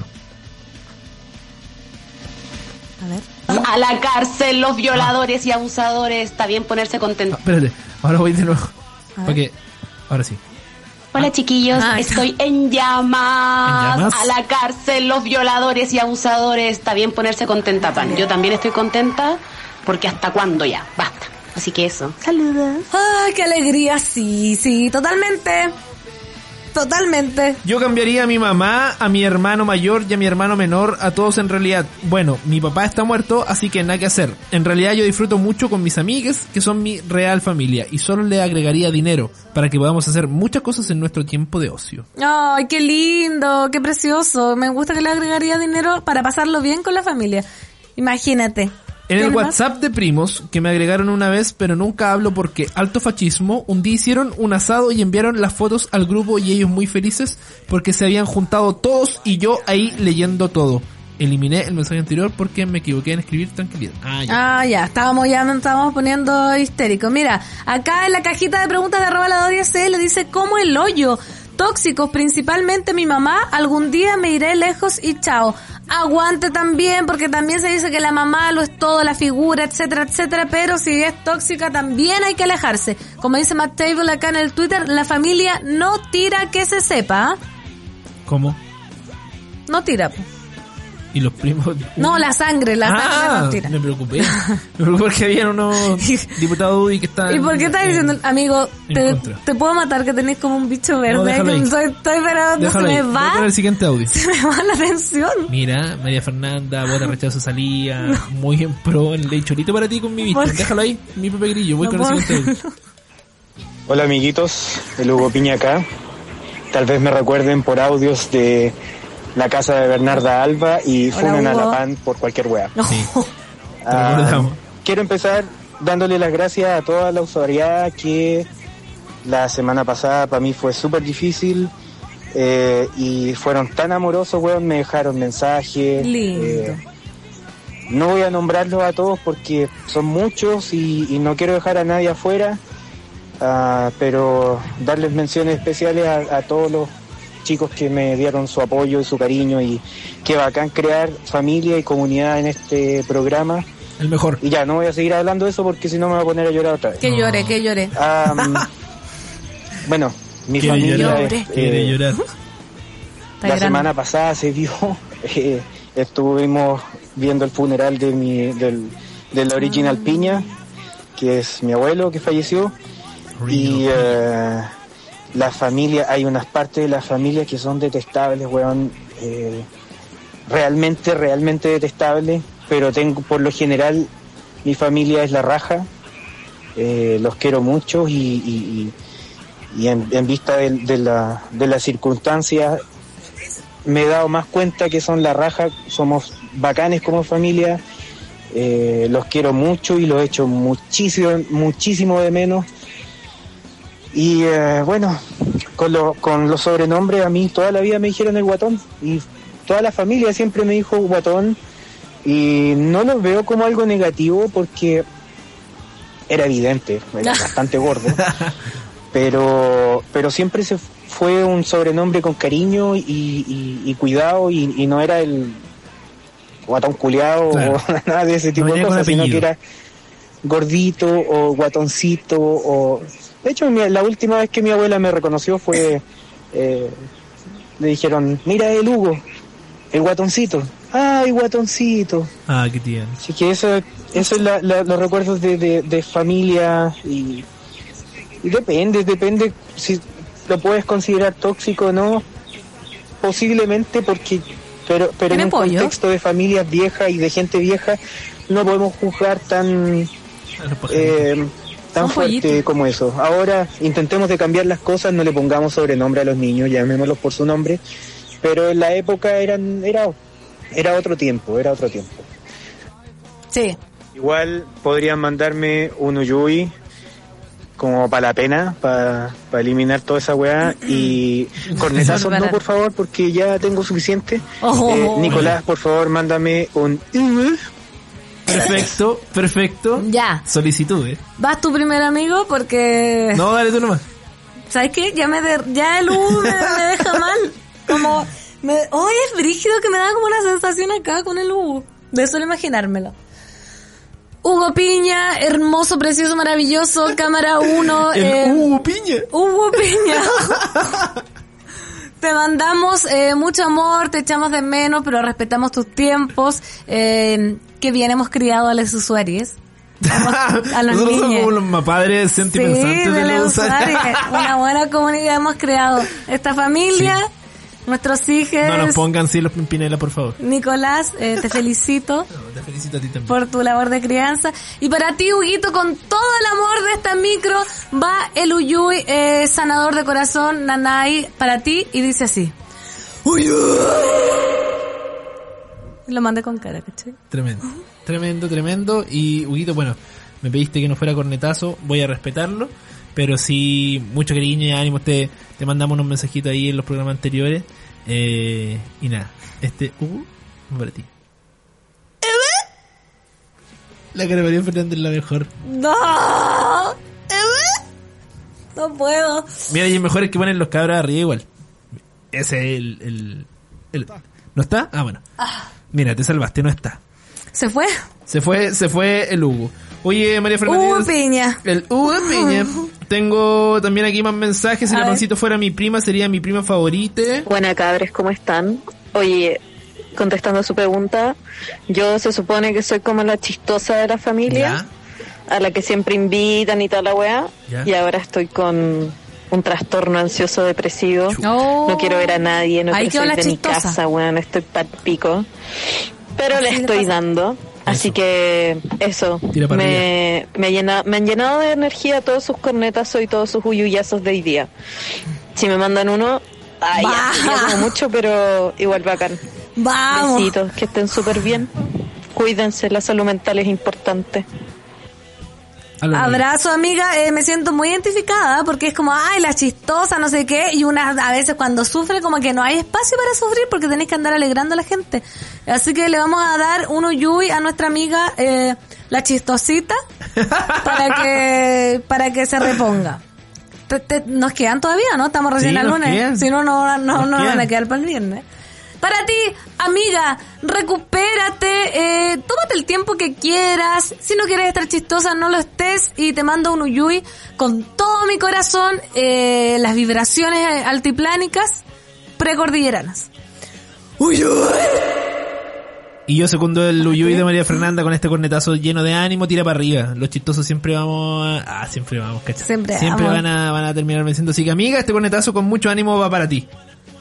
A ver. A la cárcel los violadores y abusadores. Está bien ponerse contento. Espérate, ahora voy de nuevo. A ver. Porque, ahora sí. Hola chiquillos, Ah, estoy en llamas. ¿En llamas? A la cárcel los violadores y abusadores. Está bien ponerse contenta, Pan. Yo también estoy contenta porque hasta cuándo ya, basta. Así que eso. Saludos. Ay, qué alegría, sí, totalmente. Totalmente. Yo cambiaría a mi mamá, a mi hermano mayor y a mi hermano menor, a todos en realidad. Bueno, mi papá está muerto, así que nada que hacer. En realidad yo disfruto mucho con mis amigas, que son mi real familia, y solo le agregaría dinero para que podamos hacer muchas cosas en nuestro tiempo de ocio. Ay, qué lindo, qué precioso. Me gusta que le agregaría dinero para pasarlo bien con la familia. Imagínate. En el ¿Tiene más? WhatsApp de primos, que me agregaron una vez, pero nunca hablo porque alto fascismo, un día hicieron un asado y enviaron las fotos al grupo y ellos muy felices porque se habían juntado todos y yo ahí leyendo todo. eliminé el mensaje anterior porque me equivoqué en escribir tranquilidad. Ya, estábamos poniendo histérico. Mira, acá en la cajita de preguntas de @la210 le dice, ¿cómo el hoyo? Tóxicos, principalmente mi mamá, algún día me iré lejos y chao. Aguante también, porque también se dice que la mamá lo es todo, la figura, etcétera, etcétera, pero si es tóxica también hay que alejarse. Como dice Matt Table acá en el Twitter, la familia no tira que se sepa. ¿Cómo? No tira. ¿Y los primos? No, la sangre no tira. Me preocupé porque había unos diputados UDI que estaban... ¿Y por qué estás diciendo, amigo, te puedo matar que tenés como un bicho verde? No, déjalo ahí. Estoy esperando, se me va. Voy a el siguiente audio. Se me va la atención. Mira, María Fernanda, vota rechazo salía, muy en pro en ley chorito para ti con mi vista. Déjalo ahí, mi Pepe Grillo, voy con el siguiente audio. Hola amiguitos, el Hugo Piña acá. Tal vez me recuerden por audios de la casa de Bernarda Alba y funen a la PAN por cualquier wea. Sí. Quiero empezar dándole las gracias a toda la usuariedad que la semana pasada para mí fue súper difícil y fueron tan amorosos, weón, me dejaron mensajes. Lindo. No voy a nombrarlos a todos porque son muchos y no quiero dejar a nadie afuera, pero darles menciones especiales a todos los chicos que me dieron su apoyo y su cariño, y qué bacán crear familia y comunidad en este programa. El mejor. Y ya, no voy a seguir hablando de eso porque si no me voy a poner a llorar otra vez. Que llore. Bueno, mi Quiere familia quiere llorar. La semana pasada se vio, estuvimos viendo el funeral del Original Piña, que es mi abuelo que falleció, y la familia, hay unas partes de la familia que son detestables, weón, realmente detestables, pero por lo general, mi familia es la raja, los quiero mucho y en vista de las circunstancias, me he dado más cuenta que son la raja, somos bacanes como familia, los quiero mucho y los echo muchísimo de menos. Y bueno, con los sobrenombres, a mí toda la vida me dijeron el guatón, y toda la familia siempre me dijo guatón, y no lo veo como algo negativo porque era evidente, era bastante gordo, pero siempre se fue un sobrenombre con cariño y cuidado, y no era el guatón culiado, claro, o nada de ese tipo de cosas, sino que era gordito o guatoncito o... De hecho, la última vez que mi abuela me reconoció fue... le dijeron, mira el Hugo, el guatoncito. ¡Ay, guatoncito! Ah, qué tierno. Así que eso es los recuerdos de familia y depende si lo puedes considerar tóxico o no. Posiblemente pero en un contexto de familias viejas y de gente vieja no podemos juzgar tan fuerte como eso. Ahora intentemos de cambiar las cosas, no le pongamos sobrenombre a los niños, llamémoslos por su nombre, pero en la época era otro tiempo. Sí. Igual podrían mandarme un uyuy como para la pena, para eliminar toda esa weá, y cornetazos no, por favor, porque ya tengo suficiente. Nicolás, por favor, mándame un... Perfecto. Ya. Solicitud, Vas tú primero, amigo, porque... No, dale tú nomás. ¿Sabes qué? Ya el Hugo me deja mal. Como... es brígido que me da como una sensación acá con el Hugo. De solo imaginármelo. Hugo Piña, hermoso, precioso, maravilloso, cámara 1. Hugo Piña. Te mandamos mucho amor, te echamos de menos, pero respetamos tus tiempos. Que bien hemos criado a los usuarios. A los nosotros niños. somos los padres sentimentantes de los usuarios. Una buena comunidad hemos creado. Esta familia, nuestros hijos. No nos pongan los Pimpinela, por favor. Nicolás, te felicito. Te felicito a ti también. Por tu labor de crianza. Y para ti, Huguito, con todo el amor de esta micro, va el Uyuy, sanador de corazón, Nanay, para ti, y dice así. Uyuy. Lo mandé con cara, ¿cachai? Tremendo. Y, Huguito, bueno, me pediste que no fuera cornetazo, voy a respetarlo, pero sí, mucho cariño y ánimo, te mandamos unos mensajitos ahí en los programas anteriores, y nada, Va para ti. La cara de María Fernández es la mejor. No. No puedo. Mira, y el mejor es que ponen los cabros arriba igual. Ese es el... ¿No está? Ah, bueno. Mira, te salvaste, no está. ¿Se fue? Se fue el Hugo. Oye, María Fernández. Hugo Piña. El Hugo Piña. Tengo también aquí más mensajes. Si la Pancito fuera mi prima, sería mi prima favorita. Buena, cabres, ¿cómo están? Oye, contestando a su pregunta, yo se supone que soy como la chistosa de la familia, a la que siempre invitan y toda la weá, y ahora estoy con un trastorno ansioso depresivo. No quiero ver a nadie, no quiero salir de mi casa, weón, estoy pal pico. Pero le estoy dando. Así que eso, me han llenado de energía todos sus cornetazos y todos sus uyuyazos de hoy día. Si me mandan uno, ya como mucho, pero igual bacán. Vamos. Besitos, que estén súper bien. Cuídense, la salud mental es importante. Abrazo, amiga. Me siento muy identificada porque es como, ay, la chistosa, no sé qué. Y a veces cuando sufre, como que no hay espacio para sufrir porque tenés que andar alegrando a la gente. Así que le vamos a dar un uyuy a nuestra amiga, la chistosita, para que se reponga. Nos quedan todavía, ¿no? Estamos recién al lunes. Si no, no van a quedar para el viernes. Para ti, amiga, recupérate, tómate el tiempo que quieras. Si no quieres estar chistosa, no lo estés. Y te mando un uyuy con todo mi corazón. Las vibraciones altiplánicas precordilleranas. Uyuy. Y yo secundo el uyuy de María Fernanda con este cornetazo lleno de ánimo, tira para arriba. Los chistosos siempre vamos ¿cachai? Siempre van a terminar venciendo. Así que, amiga, este cornetazo con mucho ánimo va para ti.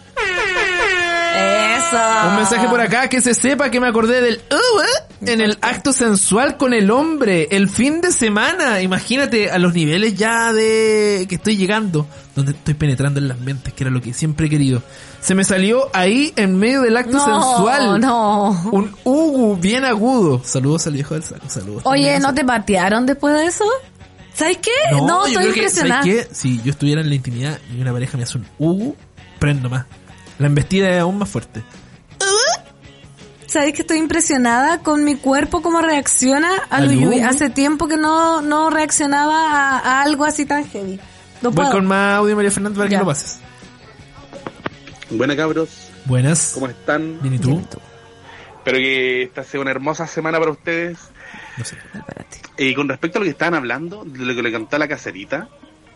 Eso. Un mensaje por acá, que se sepa que me acordé del en el acto sensual con el hombre el fin de semana. Imagínate a los niveles ya de que estoy llegando, donde estoy penetrando en las mentes, que era lo que siempre he querido. Se me salió ahí en medio del acto sensual. Un bien agudo. Saludos al viejo del saco, saludos. Oye, ¿no te patearon después de eso? ¿Sabes qué? No, estoy impresionada. ¿Sabes qué? Si yo estuviera en la intimidad y una pareja me hace un prendo más. La embestida es aún más fuerte. ¿Sabes que estoy impresionada con mi cuerpo cómo reacciona al uyuy? Hace tiempo que no reaccionaba a algo así tan heavy. Voy con más audio, María Fernanda, para que lo pases. Buenas, cabros. Buenas. ¿Cómo están? Bien, ¿y tú? Espero que esta sea una hermosa semana para ustedes. No sé. Y con respecto a lo que estaban hablando, de lo que le cantó a la caserita,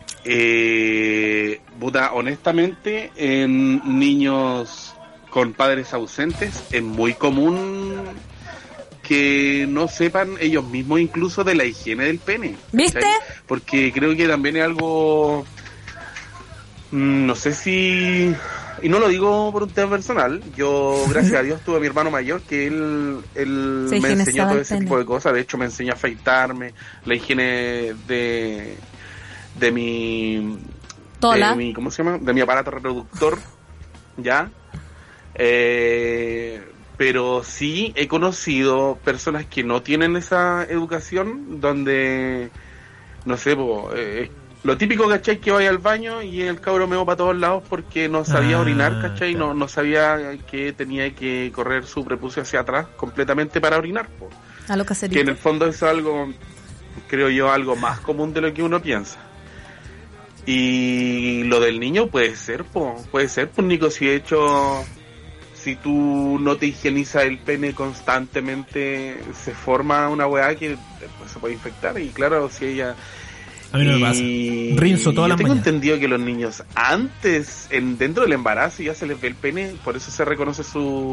honestamente, en niños con padres ausentes es muy común que no sepan ellos mismos incluso de la higiene del pene. ¿Viste? ¿Sabes? Porque creo que también es algo, no sé si, y no lo digo por un tema personal, yo gracias a Dios tuve a mi hermano mayor que él me enseñó todo ese tipo de cosas. De hecho me enseñó a afeitarme, la higiene de mi ¿cómo se llama? De mi aparato reproductor, ¿ya? Pero sí he conocido personas que no tienen esa educación, donde, no sé, lo típico, ¿cachai? Que vaya al baño y el cabro meó para todos lados porque no sabía orinar, ¿cachai? Claro. No sabía que tenía que correr su prepucio hacia atrás completamente para orinar, po. A lo caserito. Que en el fondo es algo, creo yo, algo más común de lo que uno piensa. Y lo del niño puede ser, Nico, si de hecho, si tú no te higienizas el pene constantemente, se forma una weá que después se puede infectar. Y claro, si ella... A mí no me pasa. Rinzo todas las mañanas. Yo tengo entendido que los niños antes, dentro del embarazo, ya se les ve el pene, por eso se reconoce su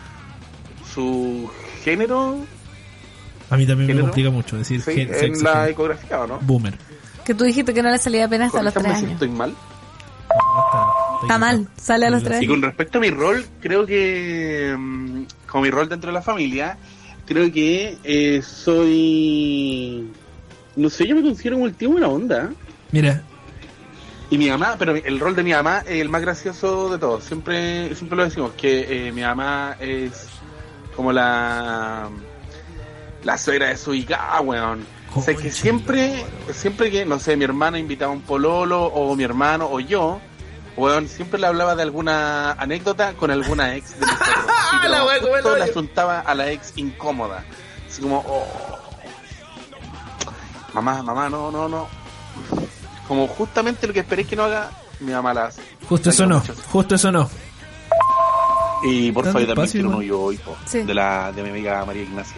género. A mí también me complica mucho decir en la ecografía, ¿o no? Boomer. Que tú dijiste que no le salía pena hasta los 3 años. ¿Estoy mal? Está mal, sale a los 3 años. Y con respecto a mi rol, creo que, como mi rol dentro de la familia, creo que soy... No sé, yo me considero como el tío buena onda. Mira. Y mi mamá, pero el rol de mi mamá es el más gracioso de todos. Siempre lo decimos, que mi mamá es como la suegra de su hija, weón. O sea, que siempre que, no sé, mi hermana invitaba a un pololo, o mi hermano, o yo, weón, siempre le hablaba de alguna anécdota con alguna ex de nosotros. así, pero justo le asuntaba a la ex incómoda. Así como, mamá, no. Como justamente lo que esperé que no haga, mi mamá la hace. Justo eso no. Y por favor, también quiero ¿no? uno yo, hijo, Sí. de mi amiga María Ignacia.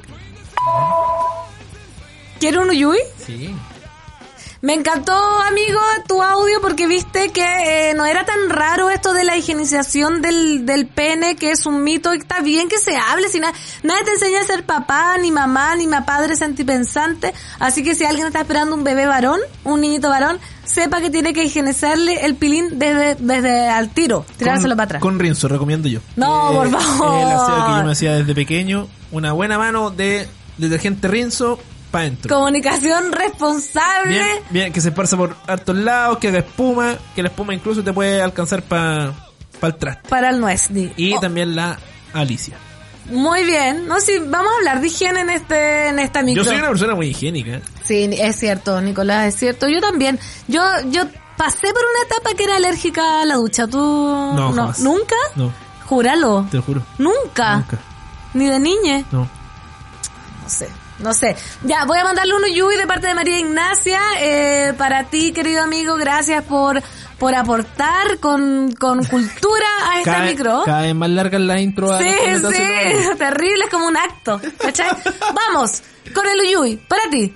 ¿Quiere un uyuy? Sí. Me encantó, amigo, tu audio porque viste que no era tan raro esto de la higienización del pene, que es un mito, y está bien que se hable, si nadie te enseña a ser papá, ni mamá, ni padre sentipensante, así que si alguien está esperando un bebé varón, un niñito varón, sepa que tiene que higienizarle el pilín desde al tiro, tirárselo para atrás. Con rinzo, recomiendo yo. No, por favor. El aseo que yo me hacía desde pequeño, una buena mano de detergente rinzo, para adentro. Comunicación responsable. Bien, que se esparza por hartos lados, que haga espuma, que la espuma incluso te puede alcanzar para el traste. Para el nuez. Y también la Alicia. Muy bien. No, sí, vamos a hablar de higiene en esta micro. Yo soy una persona muy higiénica. Sí, es cierto, Nicolás, es cierto. Yo también. Yo pasé por una etapa que era alérgica a la ducha. ¿Tú? No, jamás. ¿Nunca? No. Júralo. Te lo juro. ¿Nunca? Ni de niña. No. No sé. Ya, voy a mandarle un uyuy de parte de María Ignacia. Para ti, querido amigo, gracias por aportar con cultura a esta micro. Cada vez más larga la intro. Sí, terrible, es como un acto. ¿Cachai? Vamos, con el uyuy, para ti.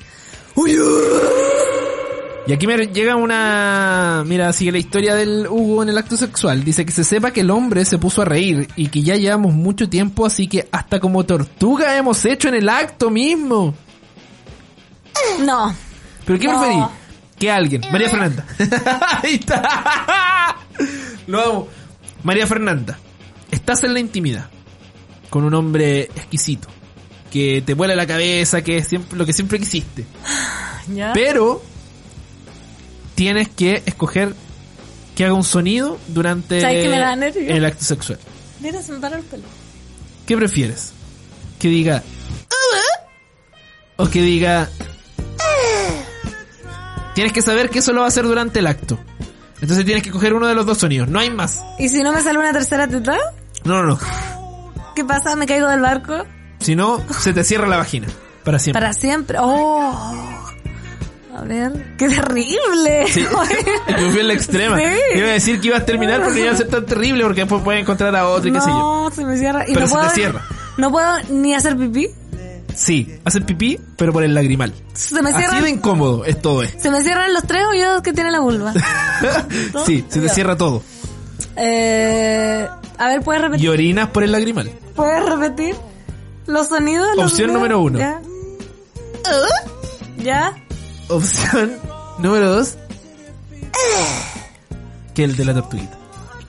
Y aquí me llega una... Mira, sigue la historia del Hugo en el acto sexual. Dice que se sepa que el hombre se puso a reír y que ya llevamos mucho tiempo, así que hasta como tortuga hemos hecho en el acto mismo. No. ¿Pero qué preferí? Que alguien. María Fernanda. Ahí está. Lo amo. María Fernanda. Estás en la intimidad con un hombre exquisito que te vuela la cabeza, que es siempre, lo que siempre quisiste. ¿Ya? Pero tienes que escoger que haga un sonido durante el acto sexual. Mira, se me paró el pelo. ¿Qué prefieres? Que diga o que diga... Tienes que saber que eso lo va a hacer durante el acto. Entonces tienes que coger uno de los dos sonidos, no hay más. ¿Y si no me sale una tercera teta? No. ¿Qué pasa? ¿Me caigo del barco? Si no, se te cierra la vagina. Para siempre. Para siempre. ¡Oh! A ver, ¡qué terrible! Sí, me fui en la extrema. Sí. Iba a decir que iba a terminar porque iba a ser tan terrible porque después puedes encontrar a otro y qué sé yo. No, se me cierra. Pero no se te cierra. ¿No puedo ni hacer pipí? Sí, hacer pipí, pero por el lagrimal. Se me cierra. Así de incómodo es todo esto. ¿Se me cierran los tres hoyos que tiene la vulva? Sí, se te cierra todo. A ver, ¿puedes repetir? Y orinas por el lagrimal. ¿Puedes repetir los sonidos? Opción número 1. ¿Ya? ¿Ya? Opción número 2. Que el de la tortuguita.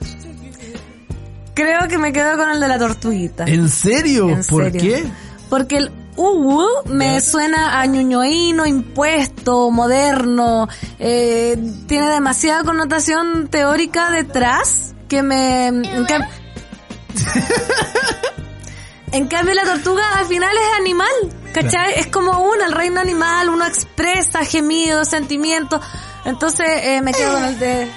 Creo que me quedo con el de la tortuguita. ¿En serio? ¿Por qué? Porque el me suena a ñoñoíno, impuesto, moderno, tiene demasiada connotación teórica detrás que me... En cambio la tortuga al final es animal, ¿cachai? Claro. Es como el reino animal, uno expresa gemidos, sentimientos, entonces me quedo con el de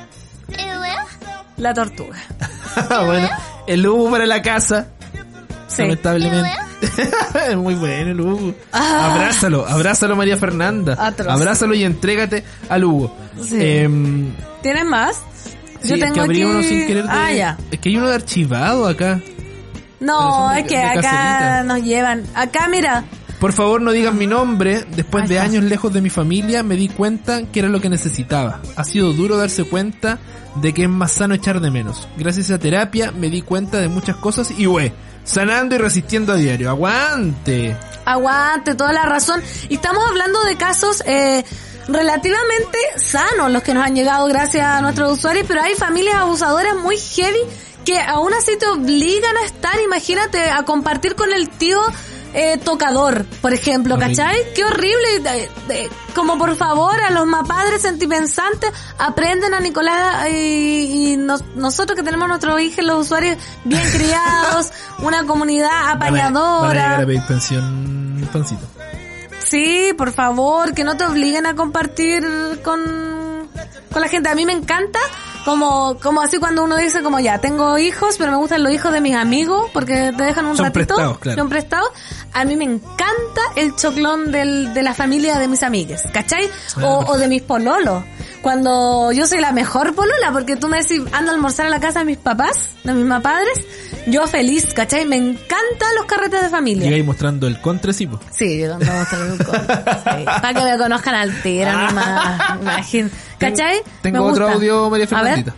la tortuga. Bueno, el Hugo para la casa, sí. Lamentablemente. Es muy bueno el Hugo. Abrázalo María Fernanda. Atroz. Abrázalo y entrégate al Hugo. Sí. ¿Tienes más? Sí, yo tengo que abrí aquí... uno sin querer ya. Es que hay uno de archivado acá. No, es que acá caserita. Nos llevan. Acá, mira. Por favor, no digan mi nombre. Después de años lejos de mi familia, me di cuenta que era lo que necesitaba. Ha sido duro darse cuenta de que es más sano echar de menos. Gracias a terapia me di cuenta de muchas cosas y sanando y resistiendo a diario. ¡Aguante! Aguante, toda la razón. Y estamos hablando de casos relativamente sanos los que nos han llegado gracias a nuestros usuarios, pero hay familias abusadoras muy heavy que aún así te obligan a estar, imagínate, a compartir con el tío tocador, por ejemplo, horrible. ¿Cachai? Qué horrible. Como por favor, a los padres sentipensantes, aprenden a Nicolás y nosotros que tenemos nuestros hijos, los usuarios bien criados, una comunidad apañadora. Van a llegar a pedir pensión, pancito. Sí, por favor, que no te obliguen a compartir con la gente. A mí me encanta Como así cuando uno dice como ya, tengo hijos, pero me gustan los hijos de mis amigos porque te dejan un son ratito. Prestados, claro. Son prestados. A mí me encanta el choclón de la familia de mis amigues, ¿cachai? O de mis pololos. Cuando yo soy la mejor polola, porque tú me decís, ando a almorzar a la casa de mis papás, de mis papás, yo feliz, ¿cachai? Me encantan los carretes de familia. Llega ahí mostrando el contra, sí, po. Sí, yo ando mostrando el contra. Sí. Para que me conozcan al tiro, nomás. Imagínate. ¿Cachai? Tengo otro audio, María Fernandita.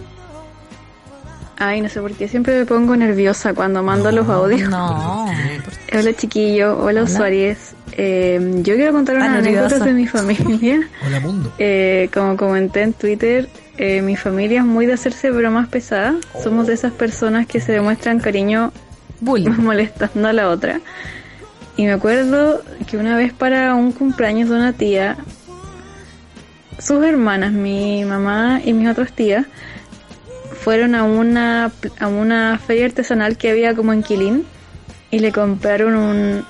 Ay, no sé por qué siempre me pongo nerviosa cuando mando los audios. No. Hola chiquillo, hola usuarios. Yo quiero contar unas anécdotas de mi familia. Hola mundo. Como comenté en Twitter, mi familia es muy de hacerse bromas pesadas. Somos de esas personas que se demuestran cariño molestando a la otra. Y me acuerdo que una vez para un cumpleaños de una tía, sus hermanas, mi mamá y mis otras tías, fueron a una feria artesanal que había como en Quilín y le compraron un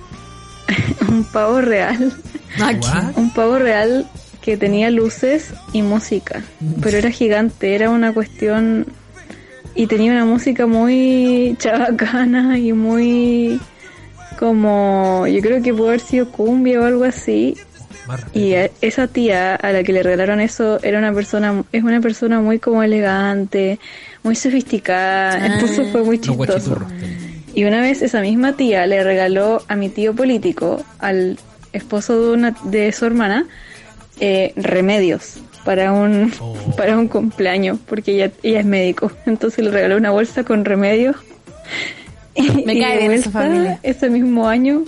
pavo real. Un pavo real que tenía luces y música, pero era gigante, era una cuestión, y tenía una música muy chabacana y muy como, yo creo que puede haber sido cumbia o algo así. Y esa tía a la que le regalaron eso es una persona muy como elegante, muy sofisticada, entonces fue muy chistoso. Y una vez esa misma tía le regaló a mi tío político, al esposo de su hermana, remedios para un cumpleaños, porque ella es médico, entonces le regaló una bolsa con remedios. Me cae bien esa familia. Ese mismo año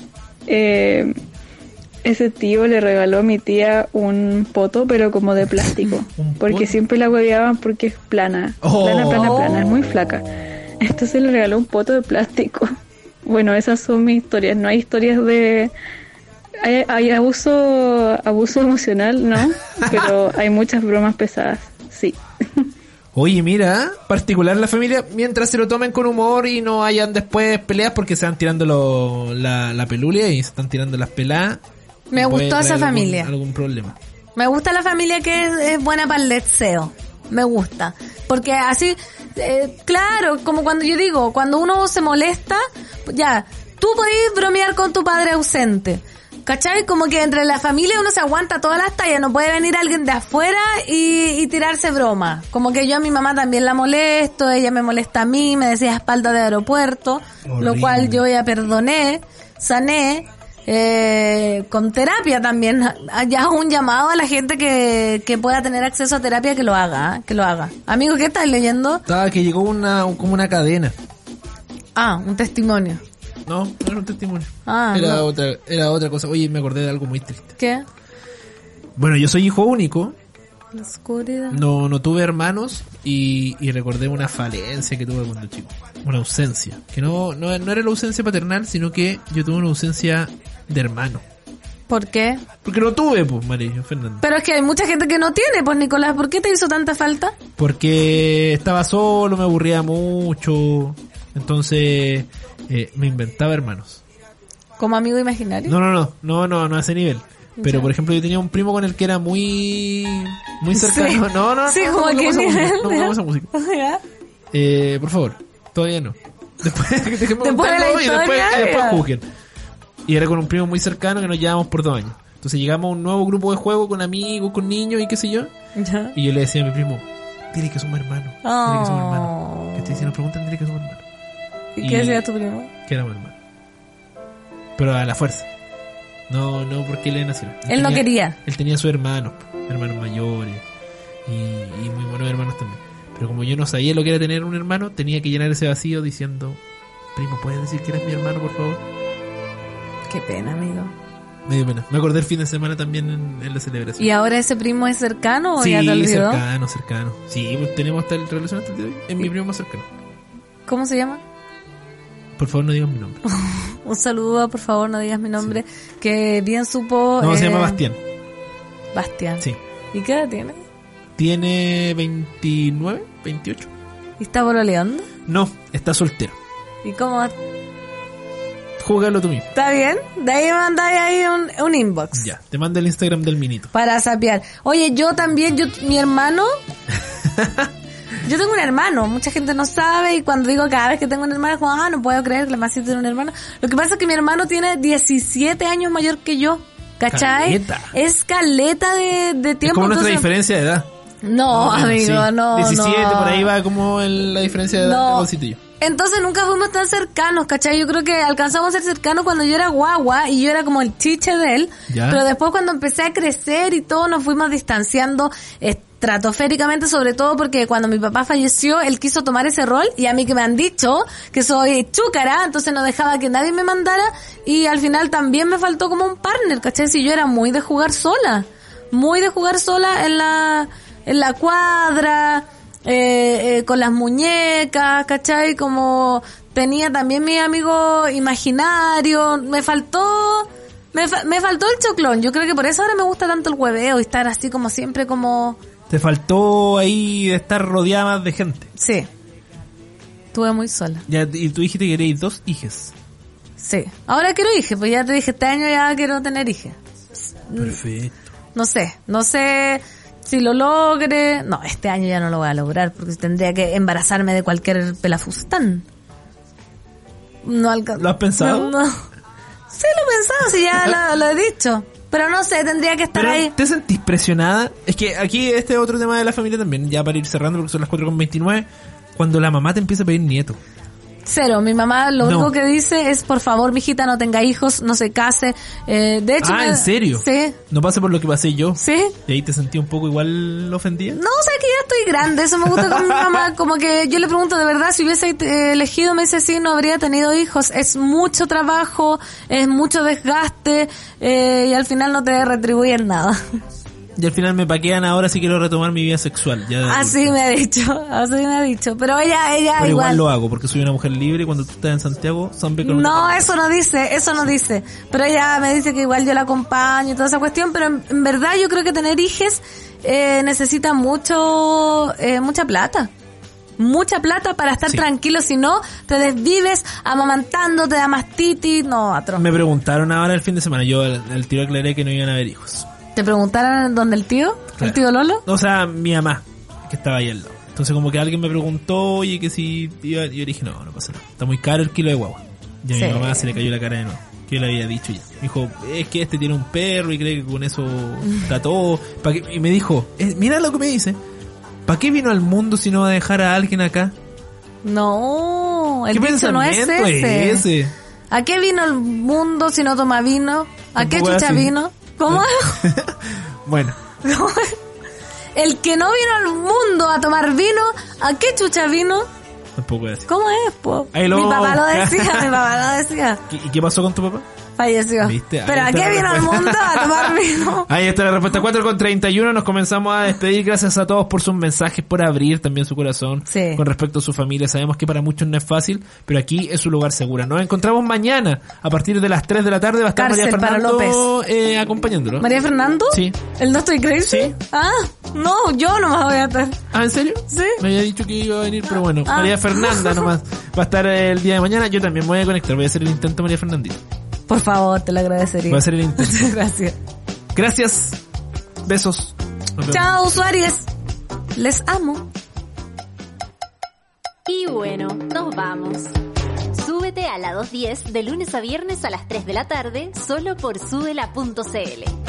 ese tío le regaló a mi tía un poto, pero como de plástico, porque siempre la hueveaban porque es plana, plana, es muy flaca. Entonces le regaló un poto de plástico. Bueno, esas son mis historias. No hay historias de... Hay abuso emocional, ¿no? Pero hay muchas bromas pesadas, sí. Oye, mira, particular la familia, mientras se lo tomen con humor y no hayan después peleas porque se van tirando la pelulia y se están tirando las peladas. Me gustó esa familia. Algún problema. Me gusta la familia que es buena para el deseo. Me gusta. Porque así, claro, como cuando yo digo, cuando uno se molesta, ya, tú podés bromear con tu padre ausente. ¿Cachai? Como que entre la familia uno se aguanta todas las tallas, no puede venir alguien de afuera y tirarse broma. Como que yo a mi mamá también la molesto, ella me molesta a mí, me decía espalda de aeropuerto, lo cual yo ya perdoné, sané, con terapia también. Ya un llamado a la gente que pueda tener acceso a terapia que lo haga, que lo haga. Amigo, ¿qué estás leyendo? Estaba que llegó como una cadena. Un testimonio. No era un testimonio. Era otra cosa. Oye, me acordé de algo muy triste. ¿Qué? Bueno, yo soy hijo único. La oscuridad. No tuve hermanos y recordé una falencia que tuve cuando chico. Una ausencia. Que no era la ausencia paternal, sino que yo tuve una ausencia de hermano. ¿Por qué? Porque no tuve, pues, María Fernanda. Pero es que hay mucha gente que no tiene, pues, Nicolás. ¿Por qué te hizo tanta falta? Porque estaba solo, me aburría mucho. Entonces... me inventaba hermanos. ¿Como amigo imaginario? No a ese nivel. Pero ya. Por ejemplo, yo tenía un primo con el que era muy cercano. Sí. No, sí, como que no pongamos esa música. Por favor, todavía no. Después de la historia, y después juzguen. Y era con un primo muy cercano que nos llevábamos por 2 años. Entonces llegamos a un nuevo grupo de juego con amigos, con niños y qué sé yo. ¿Ya? Y yo le decía a mi primo, dile que somos hermanos. Dile que somos hermanos. Que si nos preguntan, dile que somos hermanos. ¿Y qué decía tu primo? Que éramos hermanos. Pero a la fuerza. No porque le nacieron. Él no quería. Él tenía sus hermanos mayores. Y muy buenos hermanos también. Pero como yo no sabía lo que era tener un hermano, tenía que llenar ese vacío diciendo, primo, ¿puedes decir que eres mi hermano, por favor? Qué pena, amigo. Me dio pena. Me acordé el fin de semana también en la celebración. ¿Y ahora ese primo es cercano o sí, ya te olvidó? cercano. Sí, pues tenemos tal relación hasta el día de hoy. Es mi primo más cercano. ¿Cómo se llama? Por favor, no digas mi nombre. Un saludo, por favor, no digas mi nombre. Sí. Que bien supo... No, se llama Bastián. Bastián. Sí. ¿Y qué edad tiene? Tiene 29, 28. ¿Y está pololeando? No, está soltero. ¿Y cómo? Júgalo tú mismo. ¿Está bien? De ahí me mandáis ahí un inbox. Ya, te mando el Instagram del minito. Para sapear. Oye, mi hermano Yo tengo un hermano, mucha gente no sabe, y cuando digo cada vez que tengo un hermano, es como, no puedo creer que la Macito tiene un hermano. Lo que pasa es que mi hermano tiene 17 años mayor que yo, ¿cachai? Caleta. Es caleta de tiempo. Es como nuestra entonces... diferencia de edad. No, amigo, sí. no. 17, no. Por ahí va como la diferencia de edad No. de Bolsito y yo. Entonces nunca fuimos tan cercanos, ¿cachai? Yo creo que alcanzamos a ser cercanos cuando yo era guagua y yo era como el chiche de él. ¿Ya? Pero después cuando empecé a crecer y todo nos fuimos distanciando estratosféricamente, sobre todo porque cuando mi papá falleció él quiso tomar ese rol y a mí que me han dicho que soy chúcara, entonces no dejaba que nadie me mandara y al final también me faltó como un partner, ¿cachai? Si yo era muy de jugar sola en la cuadra, con las muñecas, ¿cachai? Como tenía también mi amigo imaginario, me faltó el choclón. Yo creo que por eso ahora me gusta tanto el hueveo y estar así como siempre como... Te faltó ahí estar rodeada más de gente. Sí. Estuve muy sola. Ya, y tú dijiste que queréis 2 hijas. Sí. Ahora quiero hijas, pues ya te dije, este año ya quiero tener hijas. Perfecto. No sé si lo logre. No, este año ya no lo voy a lograr porque tendría que embarazarme de cualquier pelafustán. No alcanzo. ¿Lo has pensado? No. Sí, lo he pensado, sí, ya lo he dicho. Pero no sé, tendría que estar ahí. ¿Te sentís presionada? Es que aquí este es otro tema de la familia también, ya para ir cerrando porque son las 4:29, cuando la mamá te empieza a pedir nieto. Cero, mi mamá lo único que dice es, por favor, mijita, no tenga hijos, no se case. De hecho, ¿en serio? Sí. No pase por lo que pasé yo. Sí. ¿Y ahí te sentí un poco igual ofendida? No, o sea, que ya estoy grande, eso me gusta con mi mamá, como que yo le pregunto, de verdad, si hubiese elegido, me dice, sí, no habría tenido hijos, es mucho trabajo, es mucho desgaste, y al final no te retribuyen nada. Y al final me paquean ahora si quiero retomar mi vida sexual. Ya así me ha dicho, pero ella pero igual lo hago, porque soy una mujer libre y cuando tú estás en Santiago, no, eso no dice, pero ella me dice que igual yo la acompaño y toda esa cuestión, pero en verdad yo creo que tener hijos necesita mucha plata. Mucha plata para estar tranquilo, si no te desvives amamantando, te da mastitis, no, atroz. Me preguntaron ahora el fin de semana, yo al tiro aclaré que no iban a haber hijos. ¿Te preguntaron dónde el tío? Claro. ¿El tío Lolo? O sea, mi mamá, que estaba ahí al lado. Entonces como que alguien me preguntó, oye, que si iba, yo dije, no pasa nada. Está muy caro el kilo de guagua. Y a mi mamá se le cayó la cara de nuevo. Que yo le había dicho ya. Me dijo, es que este tiene un perro y cree que con eso está todo. Y me dijo, mira lo que me dice. ¿Para qué vino al mundo si no va a dejar a alguien acá? No, el ¿Qué dicho no es ese. ¿A qué vino al mundo si no toma vino? ¿A qué chucha así vino? ¿Cómo? Bueno. El que no vino al mundo a tomar vino, ¿a qué chucha vino? Tampoco es así. ¿Cómo es, po? Mi papá lo decía. ¿Y qué pasó con tu papá? Falleció. ¿Viste? Pero ¿a qué vino al mundo a tomar vino? Ahí está la respuesta. 4:31. Nos comenzamos a despedir. Gracias a todos por sus mensajes, por abrir también su corazón con respecto a su familia. Sabemos que para muchos no es fácil, pero aquí es un lugar seguro. Nos encontramos mañana a partir de las 3 de la tarde. Va a estar Cárcel María Fernando acompañándolo. ¿María Fernando? Sí. ¿El No Estoy Crazy? Sí. No, yo nomás voy a estar. ¿En serio? Sí. Me había dicho que iba a venir, pero bueno. María Fernanda nomás va a estar el día de mañana. Yo también me voy a conectar. Voy a hacer el intento, María Fernandita. Por favor, te lo agradecería. Voy a hacer el intento. Gracias. Gracias. Besos. Chao, usuarios. Les amo. Y bueno, nos vamos. Súbete a la 210 de lunes a viernes a las 3 de la tarde, solo por subela.cl.